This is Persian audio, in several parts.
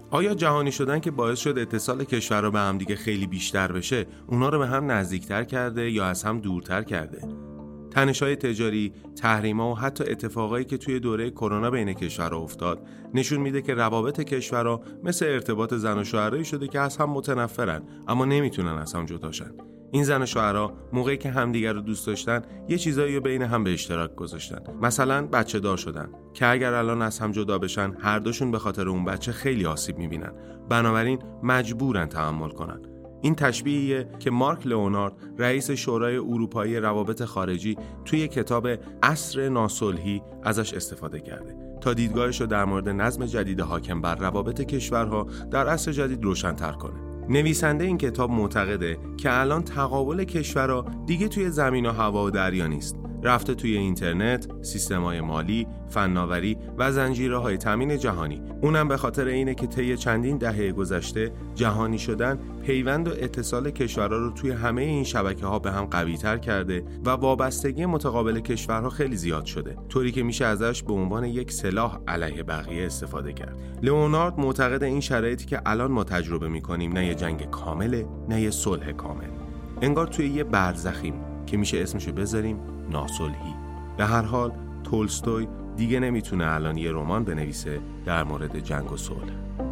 آیا جهانی شدن که باعث شد اتصال کشورها به هم دیگه خیلی بیشتر بشه، اونا رو به هم نزدیکتر کرده یا از هم دورتر کرده؟ تنش‌های تجاری، تحریم‌ها و حتی اتفاقایی که توی دوره کرونا بین کشورها افتاد، نشون میده که روابط کشورها مثل ارتباط زن و شوهرایی شده که از هم متنفرن اما نمیتونن از هم جداشن. این زن و شوهرها موقعی که همدیگر رو دوست داشتن، یه چیزایی رو بین هم به اشتراک گذاشتن. مثلا بچه دار شدن که اگر الان از هم جدا بشن، هر دوشون به خاطر اون بچه خیلی آسیب میبینن. بنابراین مجبورن تحمل کنن. این تشبیهیه که مارک لئونارد، رئیس شورای اروپایی روابط خارجی، توی کتاب عصر ناصلحی ازش استفاده کرده تا دیدگاهش رو در مورد نظم جدید حاکم بر روابط کشورها در عصر جدید روشن‌تر کنه. نویسنده این کتاب معتقده که الان تقابل کشورها دیگه توی زمین و هوا و دریا نیست. رفته توی اینترنت، سیستم‌های مالی، فناوری و زنجیره‌های تامین جهانی. اونم به خاطر اینه که طی چندین دهه گذشته جهانی شدن پیوند و اتصال کشورها رو توی همه این شبکه‌ها به هم قوی‌تر کرده و وابستگی متقابل کشورها خیلی زیاد شده، طوری که میشه ازش به عنوان یک سلاح علیه بقیه استفاده کرد. لئونارد معتقد این شرایطی که الان ما تجربه می‌کنیم نه یه جنگ کامله، نه یه صلح کامل. انگار توی یه برزخیم که میشه اسمشو بذاریم ناصلحی. به هر حال تولستوی دیگه نمیتونه الان یه رمان بنویسه در مورد جنگ و صلح.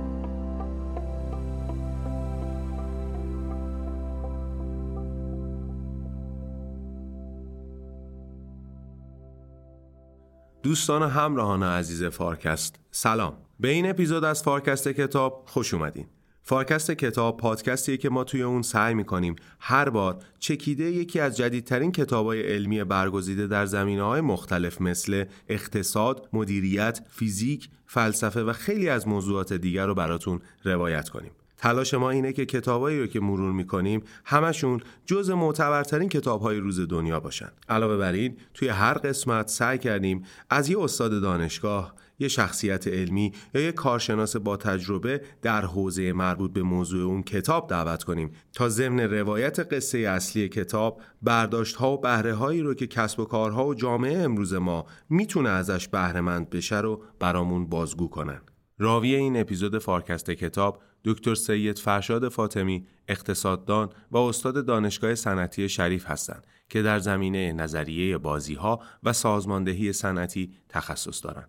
دوستان همراهان عزیز فارکست، سلام. به این اپیزود از فارکست کتاب خوش اومدین. فارکست کتاب پادکستیه که ما توی اون سعی میکنیم هر بار چکیده یکی از جدیدترین کتابای علمی برگزیده در زمینه‌های مختلف مثل اقتصاد، مدیریت، فیزیک، فلسفه و خیلی از موضوعات دیگر رو براتون روایت کنیم. تلاش ما اینه که کتابایی رو که مرور میکنیم همشون جز معتبرترین کتاب‌های روز دنیا باشن. علاوه بر این توی هر قسمت سعی کردیم از یه استاد دانشگاه، یه شخصیت علمی یا یه کارشناس با تجربه در حوزه مربوط به موضوع اون کتاب دعوت کنیم تا ضمن روایت قصه اصلی کتاب برداشت‌ها و بهره‌هایی رو که کسب و کارها و جامعه امروز ما میتونه ازش بهره‌مند بشه رو برامون بازگو کنن. راوی این اپیزود فارکست کتاب دکتر سید فرشاد فاطمی، اقتصاددان و استاد دانشگاه صنعتی شریف هستند که در زمینه نظریه بازی‌ها و سازماندهی صنعتی تخصص دارند.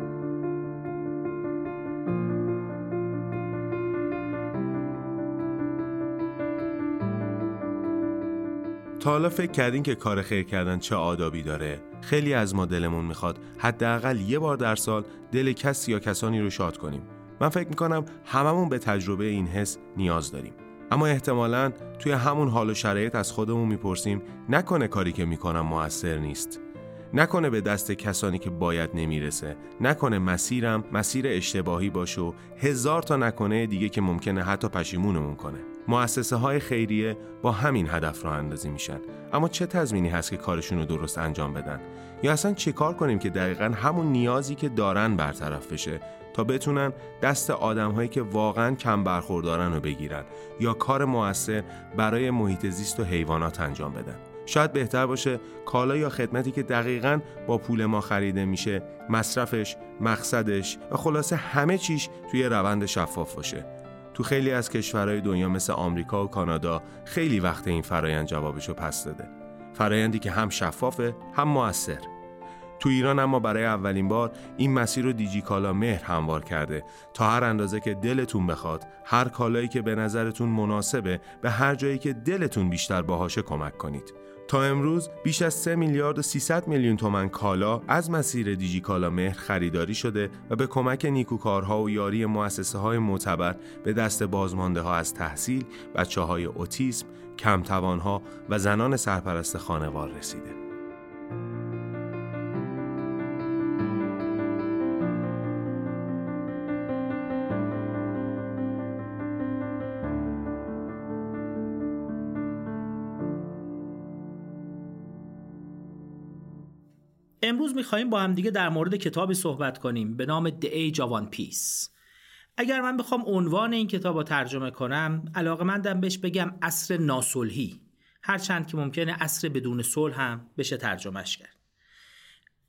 تا حالا فکر کردین که کار خیر کردن چه آدابی داره؟ خیلی از ما دلمون میخواد حداقل یه بار در سال دل کسی یا کسانی رو شاد کنیم. من فکر میکنم هممون به تجربه این حس نیاز داریم. اما احتمالاً توی همون حال و شرایط از خودمون میپرسیم نکنه کاری که میکنم مؤثر نیست؟ نکنه به دست کسانی که باید نمیرسه؟ نکنه مسیرم مسیر اشتباهی باشه و هزار تا نکنه دیگه که ممکنه حتی پشیمونمون کنه؟ مؤسسه های خیریه با همین هدف راه اندازی میشن، اما چه تضمینی هست که کارشون رو درست انجام بدن؟ یا اصلا چه کار کنیم که دقیقاً همون نیازی که دارن برطرف بشه تا بتونن دست آدم‌هایی که واقعاً کم برخوردارن رو بگیرن یا کار مؤثر برای محیط زیست و حیوانات انجام بدن؟ شاید بهتر باشه کالا یا خدمتی که دقیقاً با پول ما خریده میشه، مصرفش، مقصدش و خلاصه همه چیش توی روند شفاف باشه. تو خیلی از کشورهای دنیا مثل آمریکا و کانادا خیلی وقت این فرایند جوابشو پس داده. فرایندی که هم شفافه هم مؤثر. تو ایران اما برای اولین بار این مسیر رو دیجی کالا مهر هموار کرده تا هر اندازه که دلتون بخواد هر کالایی که به نظرتون مناسبه به هر جایی که دلتون بیشتر باهاشه کمک کنید. تا امروز بیش از 3 میلیارد و 300 میلیون تومان کالا از مسیر دیجی کالا مهر خریداری شده و به کمک نیکوکارها و یاری مؤسسه‌های معتبر به دست بازمانده‌ها از تحصیل، بچه‌های اوتیسم، کم‌توان‌ها و زنان سرپرست خانوار رسیده. امروز می‌خوایم با هم دیگه در مورد کتابی صحبت کنیم به نام The Age of One Piece. اگر من بخوام عنوان این کتاب رو ترجمه کنم، علاقه‌مندم بهش بگم عصر ناصلحی، هرچند که ممکنه عصر بدون صلح هم بشه ترجمهش کرد.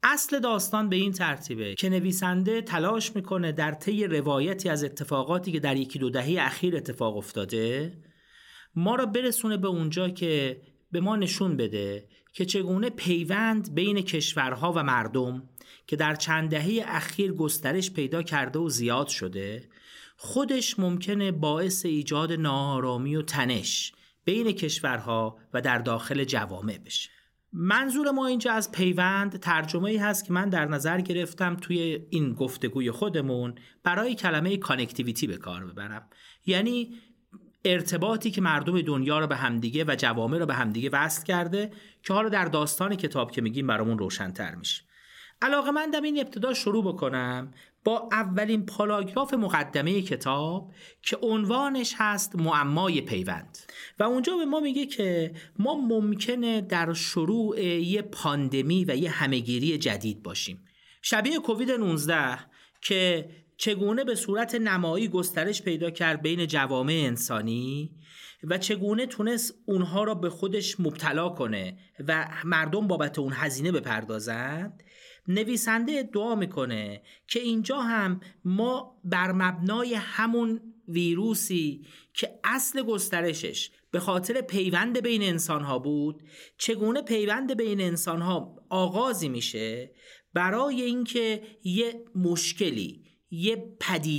اصل داستان به این ترتیبه که نویسنده تلاش میکنه در طی روایتی از اتفاقاتی که در 1-2 دهه اخیر اتفاق افتاده ما را برسونه به اونجا که به ما نشون بده که چگونه پیوند بین کشورها و مردم که در چند دهه اخیر گسترش پیدا کرده و زیاد شده خودش ممکنه باعث ایجاد ناآرامی و تنش بین کشورها و در داخل جوامع بشه. منظور ما اینجا از پیوند ترجمه‌ای هست که من در نظر گرفتم توی این گفتگوی خودمون برای کلمه کانکتیویتی به کار ببرم، یعنی ارتباطی که مردم دنیا رو به همدیگه و جوامع رو به همدیگه وصل کرده که حالا در داستان کتاب که میگیم برامون روشن‌تر میشه. علاقه‌مندم این ابتدا شروع بکنم با اولین پاراگراف مقدمه کتاب که عنوانش هست معمای پیوند و اونجا به ما میگه که ما ممکنه در شروع یه پاندمی و یه همه‌گیری جدید باشیم شبیه کووید 19 که چگونه به صورت نمایی گسترش پیدا کرد بین جوامع انسانی و چگونه تونست اونها را به خودش مبتلا کنه و مردم بابت اون هزینه بپردازند. نویسنده ادعا میکنه که اینجا هم ما بر مبنای همون ویروسی که اصل گسترشش به خاطر پیوند بین انسانها بود، چگونه پیوند بین انسانها آغازی میشه برای اینکه یه مشکلی، یه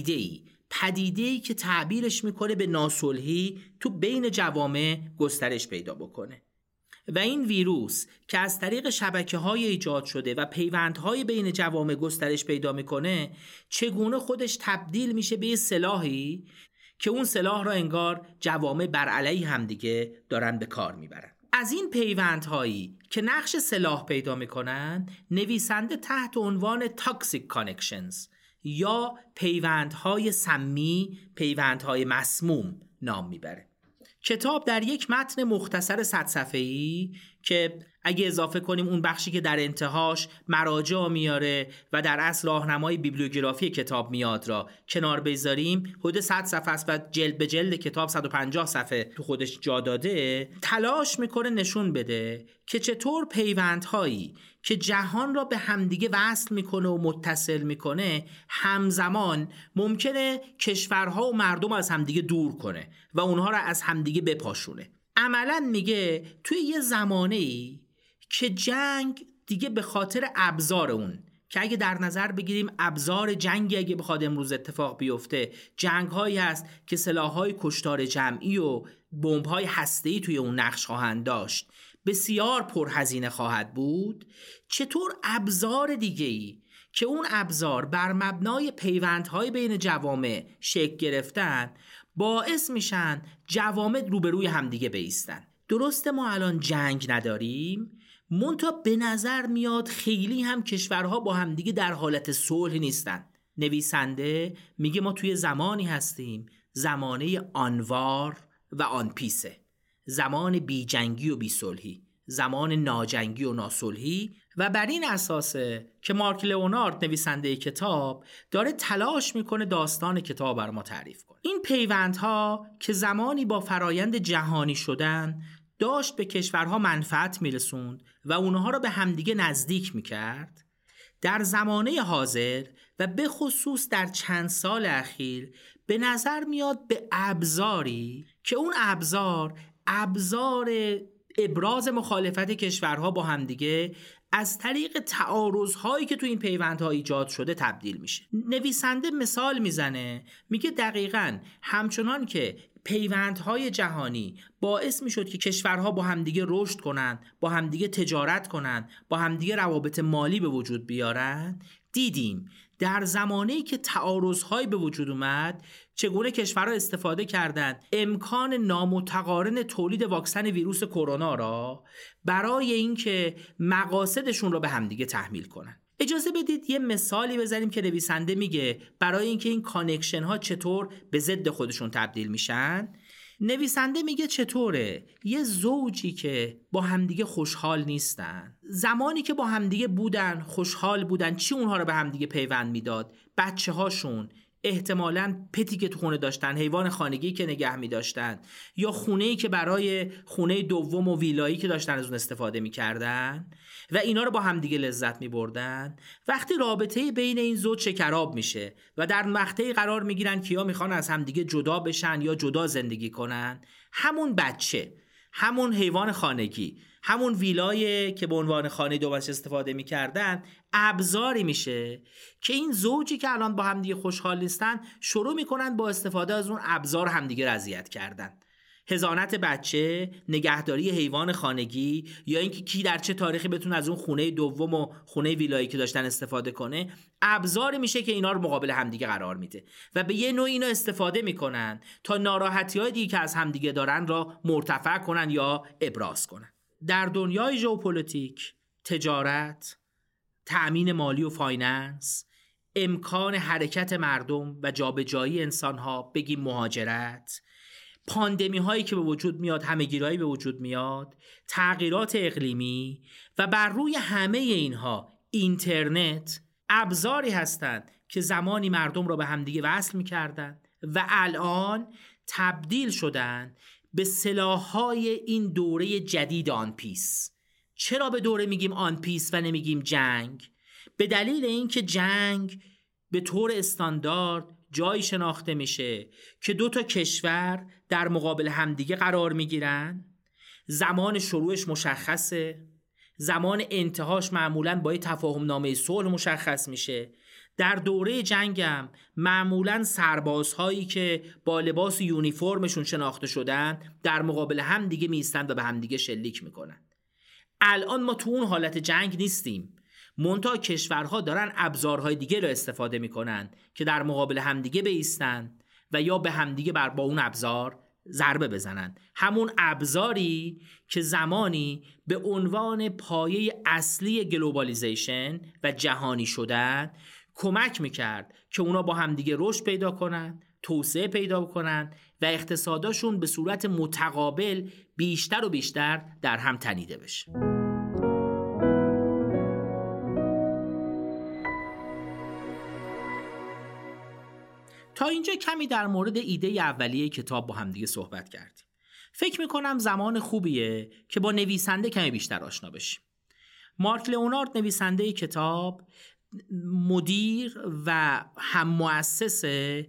پدیده‌ای که تعبیرش میکنه به ناصلحی تو بین جوامع گسترش پیدا بکنه و این ویروس که از طریق شبکه‌های ایجاد شده و پیوندهای بین جوامع گسترش پیدا میکنه چگونه خودش تبدیل میشه به سلاحی که اون سلاح را انگار جوامع بر علیه همدیگه دارن به کار میبرن. از این پیوندهایی که نقش سلاح پیدا میکنن نویسنده تحت عنوان toxic connections یا پیوندهای سمی، پیوندهای مسموم نام میبره. کتاب در یک متن مختصر 100 صفحه‌ای که اگه اضافه کنیم اون بخشی که در انتهاش مراجع میاره و در اصل راهنمای بیبلیوگرافی کتاب میاد را کنار بذاریم، حدود 100 صفحه است و جلد به جلد کتاب 150 صفحه تو خودش جا داده، تلاش میکنه نشون بده که چطور پیوندهایی که جهان را به همدیگه وصل میکنه و متصل میکنه همزمان ممکنه کشورها و مردم از همدیگه دور کنه و اونها را از همدیگه بپاشونه. عملاً میگه توی یه زمانه‌ای که جنگ دیگه به خاطر ابزار اون که اگه در نظر بگیریم ابزار جنگی اگه بخواد امروز اتفاق بیفته جنگ‌هایی هست که سلاح‌های کشتار جمعی و بمب‌های هسته‌ای توی اون نقش خواهند داشت، بسیار پرهزینه خواهد بود، چطور ابزار دیگه‌ای که اون ابزار بر مبنای پیوندهای بین جوامع شکل گرفتن باعث میشن جوامع روبروی همدیگه بایستن. درسته ما الان جنگ نداریم، منتها به نظر میاد خیلی هم کشورها با همدیگه در حالت صلح نیستن. نویسنده میگه ما توی زمانی هستیم، زمانه آنوار و آن پیسه، زمان بی جنگی و بی صلحی، زمان ناجنگی و ناصلحی و بر این اساسه که مارک لئونارد نویسنده کتاب داره تلاش میکنه داستان کتاب بر ما تعریف کنه. این پیوندها که زمانی با فرایند جهانی شدن داشت به کشورها منفعت میرسوند و اونها رو به همدیگه نزدیک میکرد، در زمانه حاضر و به خصوص در چند سال اخیر به نظر میاد به ابزاری که اون ابزار ابراز مخالفت کشورها با همدیگه از طریق تعارض‌هایی که تو این پیوندها ایجاد شده تبدیل میشه. نویسنده مثال میزنه، میگه دقیقاً همچنان که پیوندهای جهانی باعث میشد که کشورها با همدیگه رشد کنن، با همدیگه تجارت کنن، با همدیگه روابط مالی به وجود بیارن، دیدیم در زمانه‌ای که تعارض‌های به وجود اومد چگونه کشورها استفاده کردند امکان نامتقارن تولید واکسن ویروس کرونا را برای اینکه مقاصدشون رو به همدیگه تحمیل کنن. اجازه بدید یه مثالی بزنیم که نویسنده میگه برای اینکه این کانکشن ها چطور به ضد خودشون تبدیل میشن. نویسنده میگه چطوره یه زوجی که با همدیگه خوشحال نیستن، زمانی که با همدیگه بودن خوشحال بودن، چی اونها رو به همدیگه پیوند میداد؟ بچه هاشون، احتمالاً پتی که تو خونه داشتن، حیوان خانگی که نگه می داشتن، یا خونه‌ای که برای خونه دوم و ویلایی که داشتن از اون استفاده می کردن و اینا رو با همدیگه لذت می بردن. وقتی رابطه بین این زوج شکراب میشه و در مقطعی قرار می گیرن که یا میخوان از همدیگه جدا بشن یا جدا زندگی کنن، همون بچه، همون حیوان خانگی، همون ویلایی که به عنوان خانه دو بچه استفاده می‌کردن ابزاری میشه که این زوجی که الان با همدیگه خوشحال نیستن شروع میکنن با استفاده از اون ابزار همدیگه رو اذیت کردن. حضانت بچه، نگهداری حیوان خانگی، یا اینکه کی در چه تاریخی بتونه از اون خونه دوم و خونه ویلایی که داشتن استفاده کنه، ابزاری میشه که اینا رو مقابل همدیگه قرار میده و به یه نوع اینا استفاده میکنن تا ناراحتی‌های دیگه که از همدیگه دارن را مرتفع کنن یا ابراز کنن. در دنیای ژئوپلیتیک، تجارت، تأمین مالی و فایننس، امکان حرکت مردم و جابجایی انسان‌ها، بگیم مهاجرت، پاندمی هایی که به وجود میاد، همه‌گیرایی به وجود میاد، تغییرات اقلیمی و بر روی همه اینها اینترنت ابزاری هستند که زمانی مردم را به همدیگه وصل می‌کردند و الان تبدیل شدن به سلاح‌های این دوره جدید آن پیس. چرا به دوره میگیم آن پیس و نمیگیم جنگ؟ به دلیل اینکه جنگ به طور استاندارد جایی شناخته میشه که دو تا کشور در مقابل همدیگه قرار میگیرن، زمان شروعش مشخصه، زمان انتهاش معمولاً با یه تفاهم نامه صلح مشخص میشه. در دوره جنگم معمولاً سربازهایی که با لباس یونیفرمشون شناخته شدن در مقابل هم دیگه میستند و به هم دیگه شلیک میکنن. الان ما تو اون حالت جنگ نیستیم، منتها کشورها دارن ابزارهای دیگه رو استفاده میکنن که در مقابل همدیگه بایستن و یا به همدیگه با اون ابزار ضربه بزنن. همون ابزاری که زمانی به عنوان پایه اصلی گلوبالیزیشن و جهانی شدن کمک میکرد که اونا با همدیگه رشد پیدا کنن، توسعه پیدا کنن و اقتصاداشون به صورت متقابل بیشتر و بیشتر در هم تنیده بشه. تا اینجا کمی در مورد ایده اولیه کتاب با همدیگه صحبت کردیم. فکر میکنم زمان خوبیه که با نویسنده کمی بیشتر آشنا بشیم. مارک لئونارد نویسنده کتاب مدیر و هم مؤسس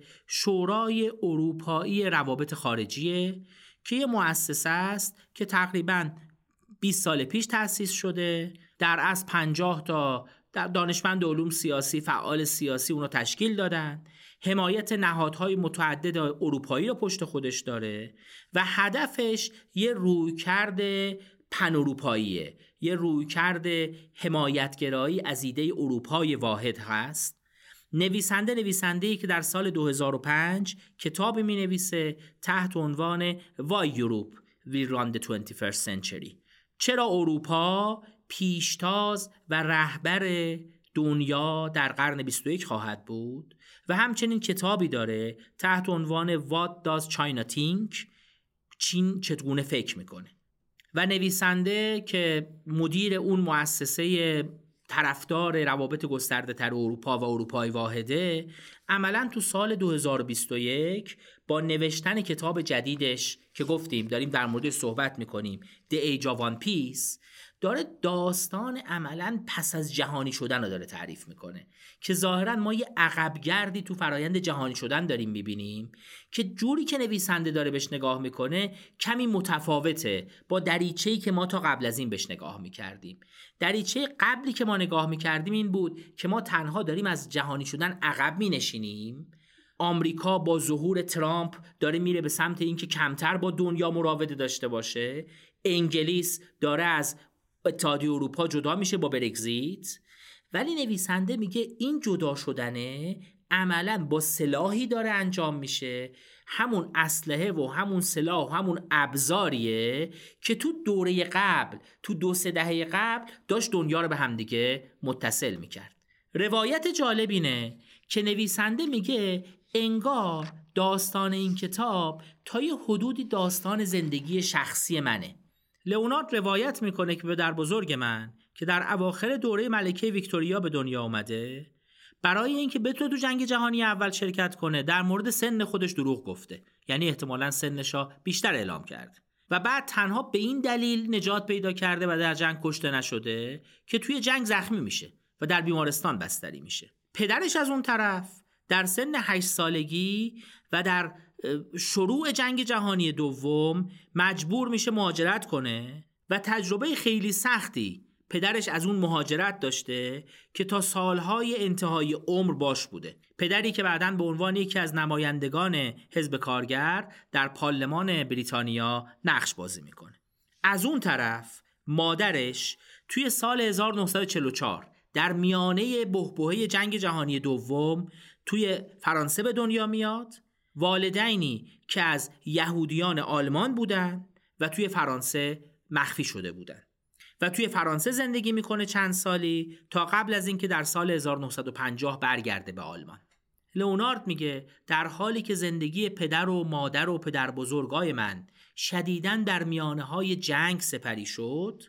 شورای اروپایی روابط خارجیه که یه مؤسسه است که تقریباً 20 سال پیش تأسیس شده. در از 50 تا دانشمند علوم سیاسی، فعال سیاسی اونو تشکیل دادن. حمایت نهادهای متعدد اروپایی رو پشت خودش داره و هدفش یه رویکرد پن اروپاییه، یه رویکرد حمایتگرایی از ایده اروپای واحد هست. نویسنده‌ای که در سال 2005 کتابی می‌نویسه تحت عنوان Why Europe Will Run the 21st Century. چرا اروپا پیشتاز و رهبر دنیا در قرن 21 خواهد بود. و همچنین کتابی داره تحت عنوان What Does China Think؟ چین چگونه فکر میکنه. و نویسنده که مدیر اون مؤسسه طرفدار روابط گسترده تر اروپا و اروپای واحده، عملاً تو سال 2021 با نوشتن کتاب جدیدش که گفتیم داریم در موردش صحبت میکنیم، The Age of One Peace، داره داستان عملاً پس از جهانی شدن رو داره تعریف میکنه که ظاهراً ما یه عقبگردی تو فرایند جهانی شدن داریم میبینیم که جوری که نویسنده داره بهش نگاه میکنه کمی متفاوته با دریچه‌ای که ما تا قبل از این بهش نگاه میکردیم. دریچه قبلی که ما نگاه میکردیم این بود که ما تنها داریم از جهانی شدن عقب مینشینیم. آمریکا با ظهور ترامپ داره میره به سمت اینکه کمتر با دنیا مراوده داشته باشه. انگلیس داره از اتحادیه اروپا جدا میشه با برگزیت. ولی نویسنده میگه این جدا شدنه عملاً با سلاحی داره انجام میشه، همون اسلحه و همون سلاح و همون ابزاریه که تو دوره قبل، تو 2-3 دهه قبل داشت دنیا رو به همدیگه متصل میکرد. روایت جالب اینه که نویسنده میگه انگار داستان این کتاب تا یه حدودی داستان زندگی شخصی منه. لئونارد روایت میکنه که پدر بزرگ من که در اواخر دوره ملکه ویکتوریا به دنیا اومده، برای اینکه بتونه تو جنگ جهانی اول شرکت کنه در مورد سن خودش دروغ گفته، یعنی احتمالاً سنشو بیشتر اعلام کرده و بعد تنها به این دلیل نجات پیدا کرده و در جنگ کشته نشده که توی جنگ زخمی میشه و در بیمارستان بستری میشه. پدرش از اون طرف در سن 8 سالگی و در شروع جنگ جهانی دوم مجبور میشه مهاجرت کنه و تجربه خیلی سختی پدرش از اون مهاجرت داشته که تا سالهای انتهای عمر باش بوده. پدری که بعداً به عنوان یکی از نمایندگان حزب کارگر در پارلمان بریتانیا نقش بازی میکنه. از اون طرف مادرش توی سال 1944 در میانه بحبوحه جنگ جهانی دوم توی فرانسه به دنیا میاد. والدینی که از یهودیان آلمان بودن و توی فرانسه مخفی شده بودن و توی فرانسه زندگی میکنه چند سالی تا قبل از اینکه در سال 1950 برگرده به آلمان. لئونارد میگه در حالی که زندگی پدر و مادر و پدر بزرگای من شدیداً در میانه‌های جنگ سپری شد،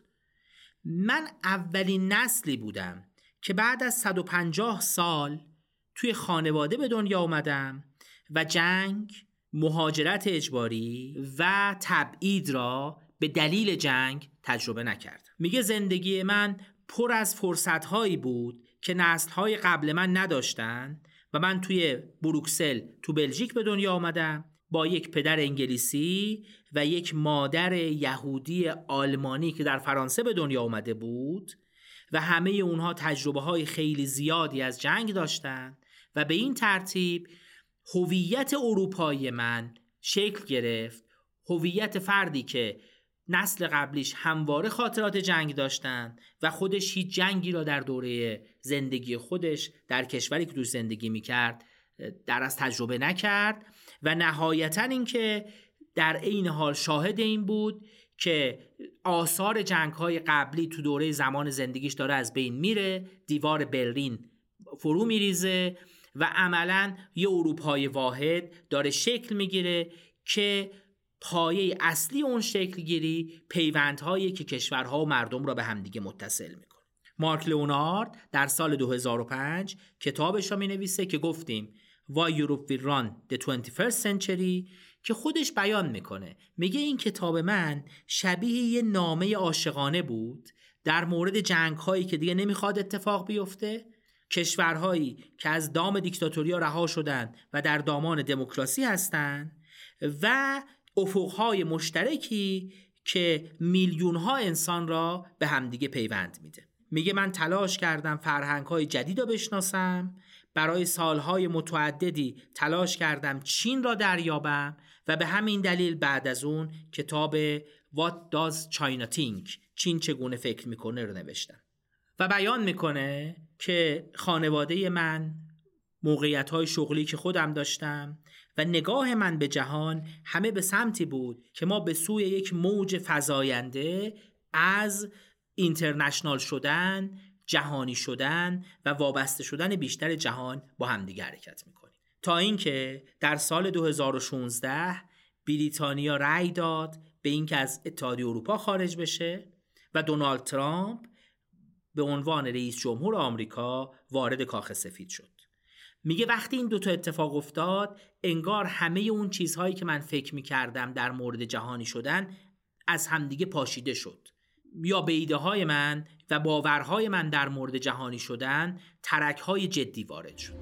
من اولین نسلی بودم که بعد از 150 سال توی خانواده به دنیا اومدم و جنگ، مهاجرت اجباری و تبعید را به دلیل جنگ تجربه نکردم. میگه زندگی من پر از فرصت‌هایی بود که نسل‌های قبل من نداشتن و من توی بروکسل تو بلژیک به دنیا آمدم با یک پدر انگلیسی و یک مادر یهودی آلمانی که در فرانسه به دنیا آمده بود و همه اونها تجربه‌های خیلی زیادی از جنگ داشتن و به این ترتیب هویت اروپایی من شکل گرفت. هویت فردی که نسل قبلیش همواره خاطرات جنگ داشتن و خودش هیچ جنگی را در دوره زندگی خودش در کشوری که توش زندگی میکرد در از تجربه نکرد و نهایتاً این که در عین حال شاهد این بود که آثار جنگ‌های قبلی تو دوره زمان زندگیش داره از بین میره، دیوار برلین فرو میریزه و عملاً یه اروپای واحد داره شکل میگیره که پایه اصلی اون شکل گیری پیوندهایی که کشورها و مردم را به همدیگه متصل میکنه. مارک لئونارد در سال 2005 کتابش را مینویسه که گفتیم Why Europe Will Run the 21st Century که خودش بیان میکنه. میگه این کتاب من شبیه یه نامه عاشقانه بود در مورد جنگ‌هایی که دیگه نمیخواد اتفاق بیفته، کشورهایی که از دام دیکتاتوری رها شدن و در دامان دموکراسی هستن و افقهای مشترکی که میلیون‌ها انسان را به همدیگه پیوند میده. میگه من تلاش کردم فرهنگ‌های جدید رو بشناسم، برای سالهای متعددی تلاش کردم چین را دریابم و به همین دلیل بعد از اون کتاب What Does China Think؟ چین چگونه فکر میکنه رو نوشتم و بیان میکنه که خانواده من، موقعیت‌های شغلی که خودم داشتم و نگاه من به جهان همه به سمتی بود که ما به سوی یک موج فزاینده از اینترنشنال شدن، جهانی شدن و وابسته شدن بیشتر جهان با همدیگه حرکت میکنیم. تا اینکه در سال 2016 بریتانیا رأی داد به اینکه از اتحادیه اروپا خارج بشه و دونالد ترامپ به عنوان رئیس جمهور آمریکا وارد کاخ سفید شد. میگه وقتی این دوتا اتفاق افتاد انگار همه اون چیزهایی که من فکر میکردم در مورد جهانی شدن از همدیگه پاشیده شد یا به ایده های من و باورهای من در مورد جهانی شدن ترک‌های جدی وارد شد.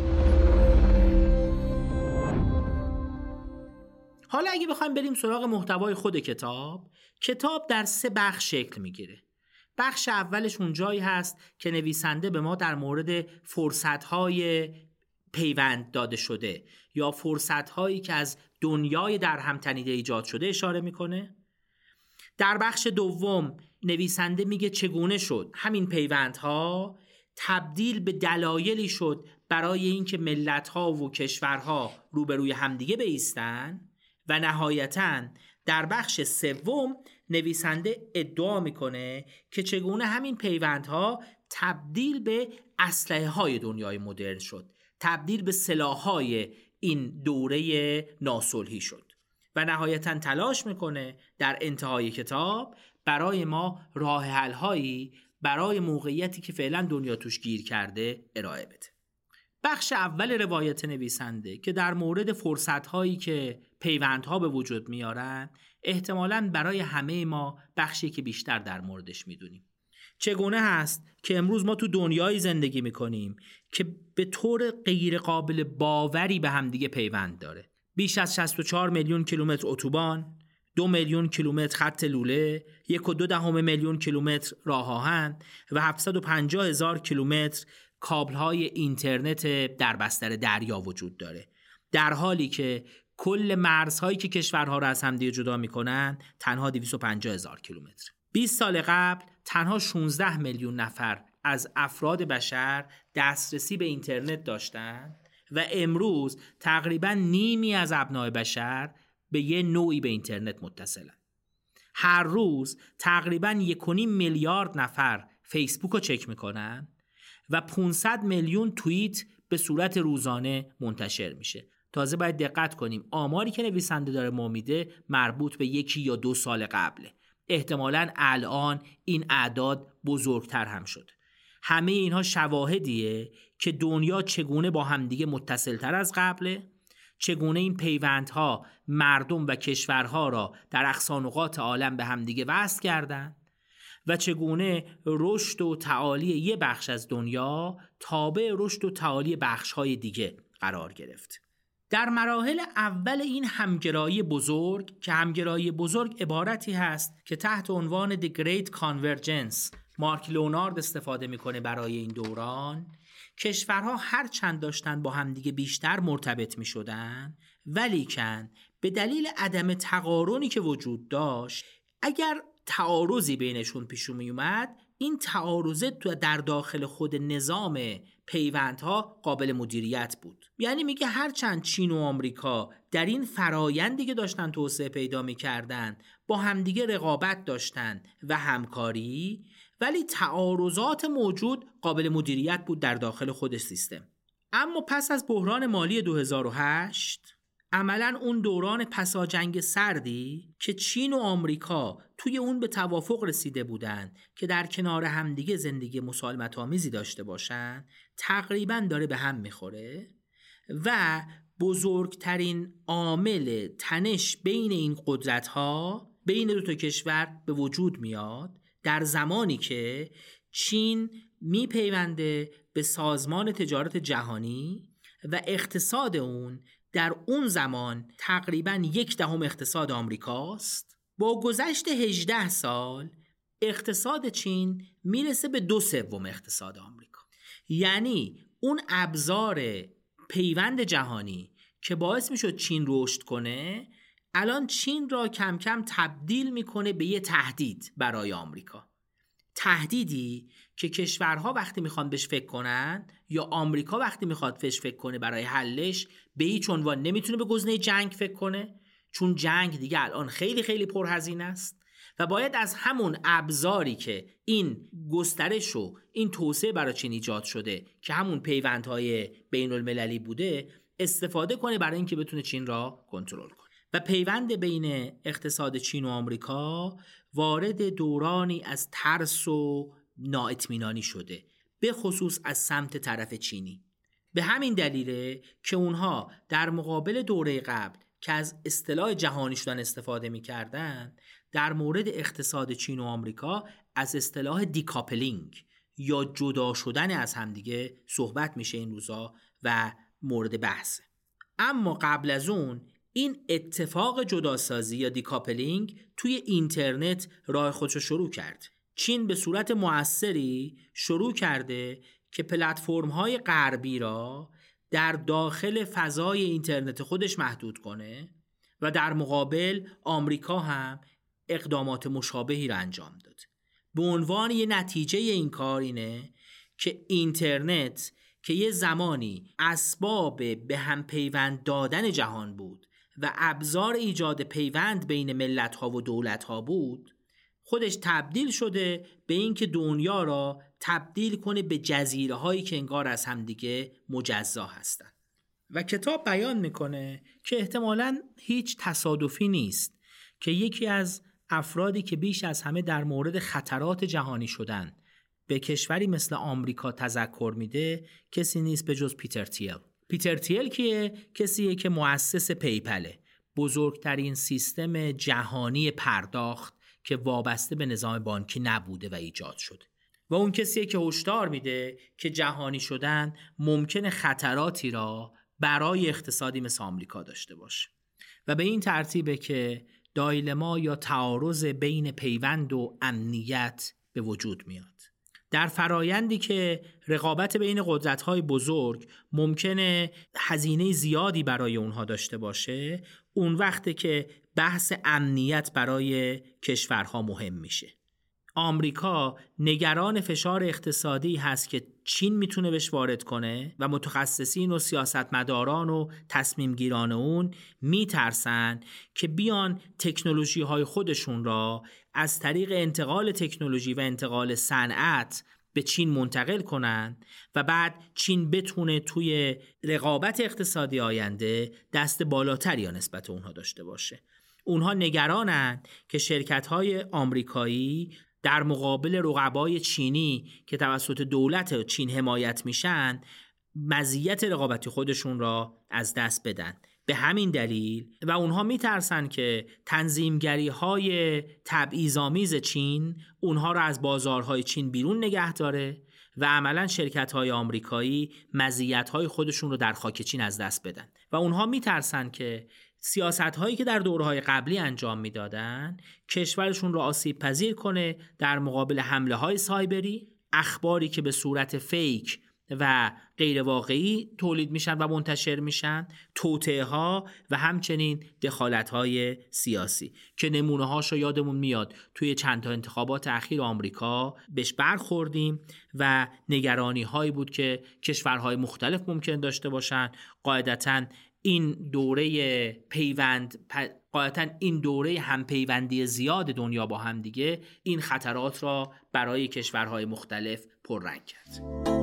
حالا اگه بخوایم بریم سراغ محتوای خود کتاب در 3 بخش شکل میگیره. بخش اولش اون جایی هست که نویسنده به ما در مورد فرصت‌های پیوند داده شده یا فرصت‌هایی که از دنیای در هم تنیده ایجاد شده اشاره میکنه. در بخش دوم نویسنده میگه چگونه شد همین پیوندها تبدیل به دلایلی شد برای اینکه ملت‌ها و کشورها روبروی همدیگه بایستن و نهایتاً در بخش سوم نویسنده ادعا میکنه که چگونه همین پیوندها تبدیل به اسلحه‌های دنیای مدرن شد، تبدیل به سلاح‌های این دوره ناصلحی شد و نهایتاً تلاش میکنه در انتهای کتاب برای ما راه حل‌هایی برای موقعیتی که فعلا دنیا توش گیر کرده ارائه بده. بخش اول روایت نویسنده که در مورد فرصت‌هایی که پیوندها به وجود میارن احتمالاً برای همه ما بخشی که بیشتر در موردش میدونیم. چگونه هست که امروز ما تو دنیایی زندگی میکنیم که به طور غیر قابل باوری به همدیگه پیوند داره. بیش از 64 میلیون کیلومتر اتوبان، 2 میلیون کیلومتر خط لوله، 1.2 میلیون کیلومتر راه آهن و 750,000 کیلومتر کابل‌های اینترنت در بستر دریا وجود داره، در حالی که کل مرزهایی که کشورها را از همدیگه جدا میکنن تنها 250,000 کیلومتر. 20 سال قبل تنها 16 میلیون نفر از افراد بشر دسترسی به اینترنت داشتند و امروز تقریباً نیمی از ابنای بشر به یه نوعی به اینترنت متصلن. هر روز تقریباً 1.5 میلیارد نفر فیسبوک رو چک میکنن و 500 میلیون توییت به صورت روزانه منتشر میشه. تازه باید دقت کنیم آماری که نویسنده داره ما میده مربوط به 1 یا 2 سال قبله. احتمالاً الان این اعداد بزرگتر هم شد. همه اینها شواهدیه که دنیا چگونه با همدیگه متصلتر از قبله، چگونه این پیوندها مردم و کشورها را در اقصانقاط عالم به همدیگه وصل کردن و چگونه رشد و تعالی یه بخش از دنیا تابع رشد و تعالی بخش‌های دیگه قرار گرفت. در مراحل اول این همگرایی بزرگ که همگرایی بزرگ عبارتی هست که تحت عنوان The Great Convergence مارک لئونارد استفاده میکنه برای این دوران، کشورها هر چند داشتن با همدیگه بیشتر مرتبط میشدن، ولیکن به دلیل عدم تقارنی که وجود داشت اگر تعارضی بینشون پیش می اومد این تعارض در داخل خود نظام پیوندها قابل مدیریت بود. یعنی میگه هرچند چین و آمریکا در این فرایندی که داشتن توسعه پیدا میکردن با همدیگه رقابت داشتن و همکاری، ولی تعارضات موجود قابل مدیریت بود در داخل خود سیستم. اما پس از بحران مالی 2008 عملاً اون دوران پسا جنگ سردی که چین و آمریکا توی اون به توافق رسیده بودن که در کنار همدیگه زندگی مسالمت‌آمیزی داشته باشن تقریباً داره به هم میخوره و بزرگترین عامل تنش بین این قدرت‌ها بین دو تا کشور به وجود میاد در زمانی که چین میپیونده به سازمان تجارت جهانی و اقتصاد اون در اون زمان تقریباً 1/10 اقتصاد آمریکاست. با گذشت 18 سال اقتصاد چین میرسه به 2/3 اقتصاد آمریکا. یعنی اون ابزار پیوند جهانی که باعث میشد چین رشد کنه الان چین را کم کم تبدیل میکنه به یه تهدید برای آمریکا. تهدیدی که کشورها وقتی میخوان بهش فکر کنن یا آمریکا وقتی میخواد بهش فکر کنه برای حلش به هیچ عنوان نمیتونه به گزینه جنگ فکر کنه، چون جنگ دیگه الان خیلی خیلی پرهزینه است و باید از همون ابزاری که این گسترش و این توسعه برای چین ایجاد شده که همون پیوندهای بین المللی بوده استفاده کنه برای اینکه بتونه چین را کنترل کنه. و پیوند بین اقتصاد چین و آمریکا وارد دورانی از ترس و نااطمینانی شده، به خصوص از سمت طرف چینی. به همین دلیله که اونها در مقابل دوره قبل که از اصطلاح جهانی شدن استفاده می‌کردن، در مورد اقتصاد چین و آمریکا از اصطلاح دیکاپلینگ یا جدا شدن از همدیگه صحبت میشه این روزا و مورد بحثه. اما قبل از اون این اتفاق جداسازی یا دیکاپلینگ توی اینترنت راه خودشو شروع کرد. چین به صورت مؤثری شروع کرده که پلتفرم‌های غربی را در داخل فضای اینترنت خودش محدود کنه و در مقابل آمریکا هم اقدامات مشابهی را انجام داد. به عنوان یه نتیجه این کار اینه که اینترنت که یه زمانی اسباب به هم پیوند دادن جهان بود و ابزار ایجاد پیوند بین ملت‌ها و دولت‌ها بود، خودش تبدیل شده به این که دنیا را تبدیل کنه به جزیره‌هایی که انگار از همدیگه مجزا هستن. و کتاب بیان میکنه که احتمالاً هیچ تصادفی نیست که یکی از افرادی که بیش از همه در مورد خطرات جهانی شدن به کشوری مثل آمریکا تذکر میده کسی نیست به جز پیتر تیل. پیتر تیل کیه؟ کسیه که مؤسس پیپله، بزرگترین سیستم جهانی پرداخت که وابسته به نظام بانکی نبوده و ایجاد شده. و اون کسیه که هشدار میده که جهانی شدن ممکنه خطراتی را برای اقتصادی مثل آمریکا داشته باشه و به این ترتیبه که دایلما یا تعارض بین پیوند و امنیت به وجود میاد. در فرایندی که رقابت بین قدرت‌های بزرگ ممکنه هزینه زیادی برای اونها داشته باشه، اون وقته که بحث امنیت برای کشورها مهم میشه. آمریکا نگران فشار اقتصادی هست که چین میتونه بهش وارد کنه و متخصصین و سیاستمداران و تصمیم گیران اون میترسن که بیان تکنولوژی های خودشون را از طریق انتقال تکنولوژی و انتقال صنعت به چین منتقل کنن و بعد چین بتونه توی رقابت اقتصادی آینده دست بالاتری نسبت اونها داشته باشه. اونها نگرانن که شرکت‌های آمریکایی در مقابل رقبای چینی که توسط دولت چین حمایت میشن مزیت رقابتی خودشون را از دست بدن. به همین دلیل و اونها میترسن که تنظیمگری‌های تبعیض‌آمیز چین اونها را از بازارهای چین بیرون نگه داره و عملاً شرکت‌های آمریکایی مزیت‌های خودشون رو در خاک چین از دست بدن و اونها میترسن که سیاست‌هایی که در دوره‌های قبلی انجام میدادن کشورشون رو آسیب پذیر کنه در مقابل حمله‌های سایبری، اخباری که به صورت فیک و غیر واقعی تولید میشن و منتشر میشن، توطئه‌ها و همچنین دخالت‌های سیاسی که نمونه‌هاش رو یادمون میاد توی چند تا انتخابات اخیر آمریکا بهش برخوردیم و نگرانی‌هایی بود که کشورهای مختلف ممکن داشته باشن. قاعدتاً این دوره همپیوندی زیاد دنیا با هم دیگه این خطرات را برای کشورهای مختلف پررنگ کرد.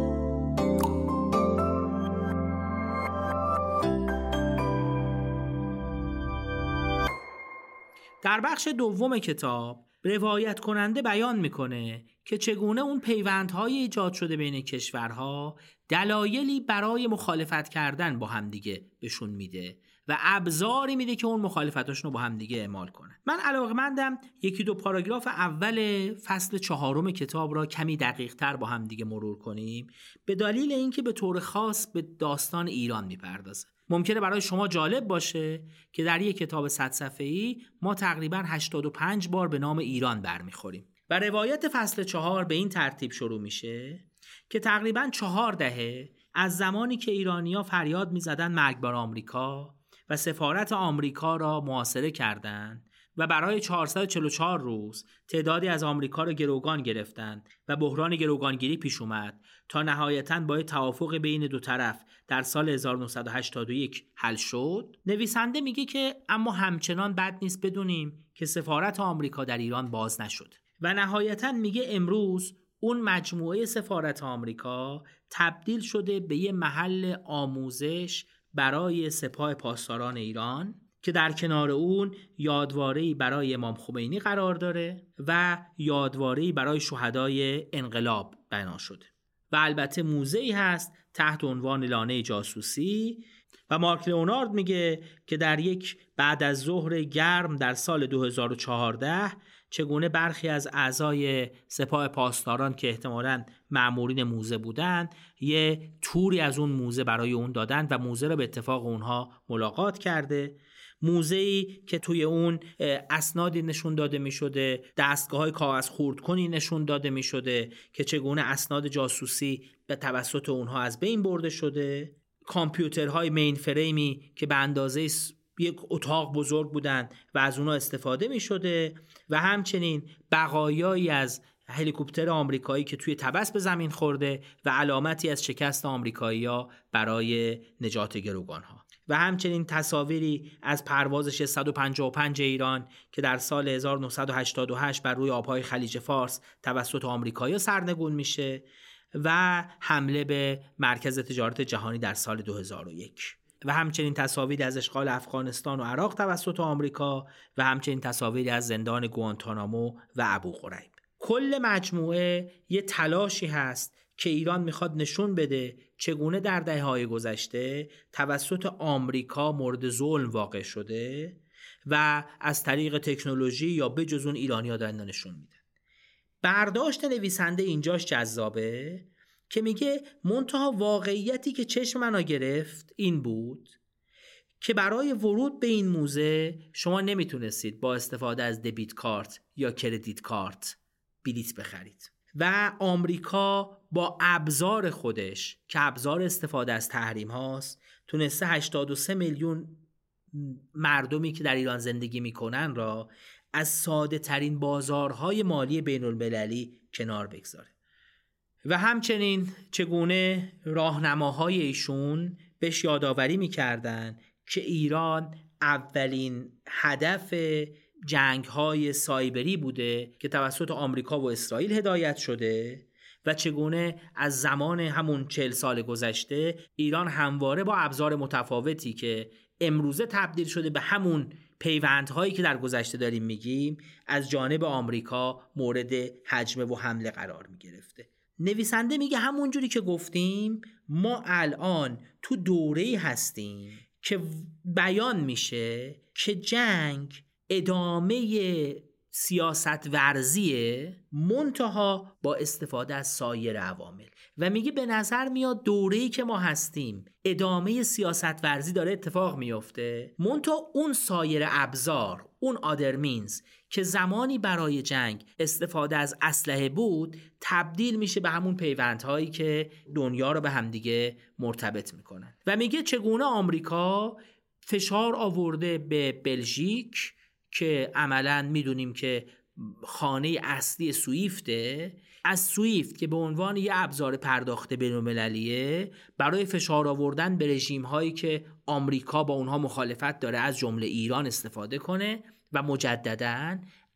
در بخش دوم کتاب روایت کننده بیان میکنه که چگونه اون پیوندهای ایجاد شده بین کشورها دلایلی برای مخالفت کردن با همدیگه بهشون میده و ابزاری میده که اون مخالفتاشون رو با همدیگه اعمال کنن. من علاقه‌مندم یکی دو پاراگراف اول فصل 4 کتاب را کمی دقیق تر با همدیگه مرور کنیم به دلیل اینکه به طور خاص به داستان ایران میپردازه. ممکنه برای شما جالب باشه که در یک کتاب 100 صفحه‌ای ما تقریباً 85 بار به نام ایران برمیخوریم و روایت فصل 4 به این ترتیب شروع میشه که تقریباً 4 دهه از زمانی که ایرانی‌ها فریاد می‌زدن مرگ بر آمریکا و سفارت آمریکا را محاصره کردند و برای 444 روز تعدادی از آمریکا را گروگان گرفتند و بحران گروگانگیری پیش اومد تا نهایتاً با توافق بین دو طرف در سال 1981 حل شد. نویسنده میگه که اما همچنان بد نیست بدونیم که سفارت آمریکا در ایران باز نشد و نهایتاً میگه امروز اون مجموعه سفارت آمریکا تبدیل شده به یه محل آموزش برای سپاه پاسداران ایران که در کنار اون یادواره‌ای برای امام خمینی قرار داره و یادواره‌ای برای شهدای انقلاب بنا شده و البته موزه‌ای هست تحت عنوان لانه جاسوسی. و مارک لئونارد میگه که در یک بعد از ظهر گرم در سال 2014 چگونه برخی از اعضای سپاه پاسداران که احتمالاً مأمورین موزه بودن یه توری از اون موزه برای اون دادن و موزه رو به اتفاق اونها ملاقات کرده. موزه‌ای که توی اون اسنادی نشون داده می شده، دستگاه‌های کاغذ خردکنی نشون داده می شده که چگونه اسناد جاسوسی به توسط اونها از بین برده شده، کامپیوترهای مین فریمی که به اندازه یک اتاق بزرگ بودن و از اونها استفاده می شده و همچنین بقایایی از هلیکوپتر آمریکایی که توی طبس به زمین خورده و علامتی از شکست آمریکایی‌ها برای نجات گروگان‌ها و همچنین تصاویری از پرواز 655 ایران که در سال 1988 بر روی آبهای خلیج فارس توسط آمریکایی‌ها سرنگون میشه و حمله به مرکز تجارت جهانی در سال 2001 و همچنین تصاویری از اشغال افغانستان و عراق توسط آمریکا و همچنین تصاویری از زندان گوانتانامو و ابو غریب. کل مجموعه یه تلاشی هست که ایران میخواد نشون بده چگونه در دهه‌های گذشته توسط آمریکا مورد ظلم واقع شده و از طریق تکنولوژی یا بجز اون ایرانی‌ها دارن نشون میدن. برداشت نویسنده اینجاش جذابه که میگه منتها واقعیتی که چشم منو گرفت این بود که برای ورود به این موزه شما نمیتونستید با استفاده از دبیت کارت یا کردیت کارت بلیت بخرید و آمریکا با ابزار خودش که ابزار استفاده از تحریم هاست تونسته 83 میلیون مردمی که در ایران زندگی میکنن را از ساده ترین بازارهای مالی بین المللی کنار بگذاره و همچنین چگونه راهنماهای ایشون بهش یادآوری میکردن که ایران اولین هدف جنگ‌های سایبری بوده که توسط آمریکا و اسرائیل هدایت شده و چگونه از زمان همون 40 سال گذشته ایران همواره با ابزار متفاوتی که امروزه تبدیل شده به همون پیوندهایی که در گذشته داریم میگیم از جانب آمریکا مورد هجمه و حمله قرار میگرفته. نویسنده میگه همونجوری که گفتیم ما الان تو دوره‌ای هستیم که بیان میشه که جنگ ادامه سیاست ورزیه منتها با استفاده از سایر عوامل و میگه به نظر میاد دوره‌ای که ما هستیم ادامه سیاست ورزی داره اتفاق میفته منتها اون سایر ابزار اون other means که زمانی برای جنگ استفاده از اسلحه بود تبدیل میشه به همون پیوندهایی که دنیا رو به همدیگه مرتبط میکنن و میگه چگونه آمریکا فشار آورده به بلژیک که عملاً میدونیم که خانه اصلی سویفته، از سویفت که به عنوان یه ابزار پرداخت بین‌المللیه برای فشار آوردن به رژیم هایی که آمریکا با اونها مخالفت داره از جمله ایران استفاده کنه و مجدداً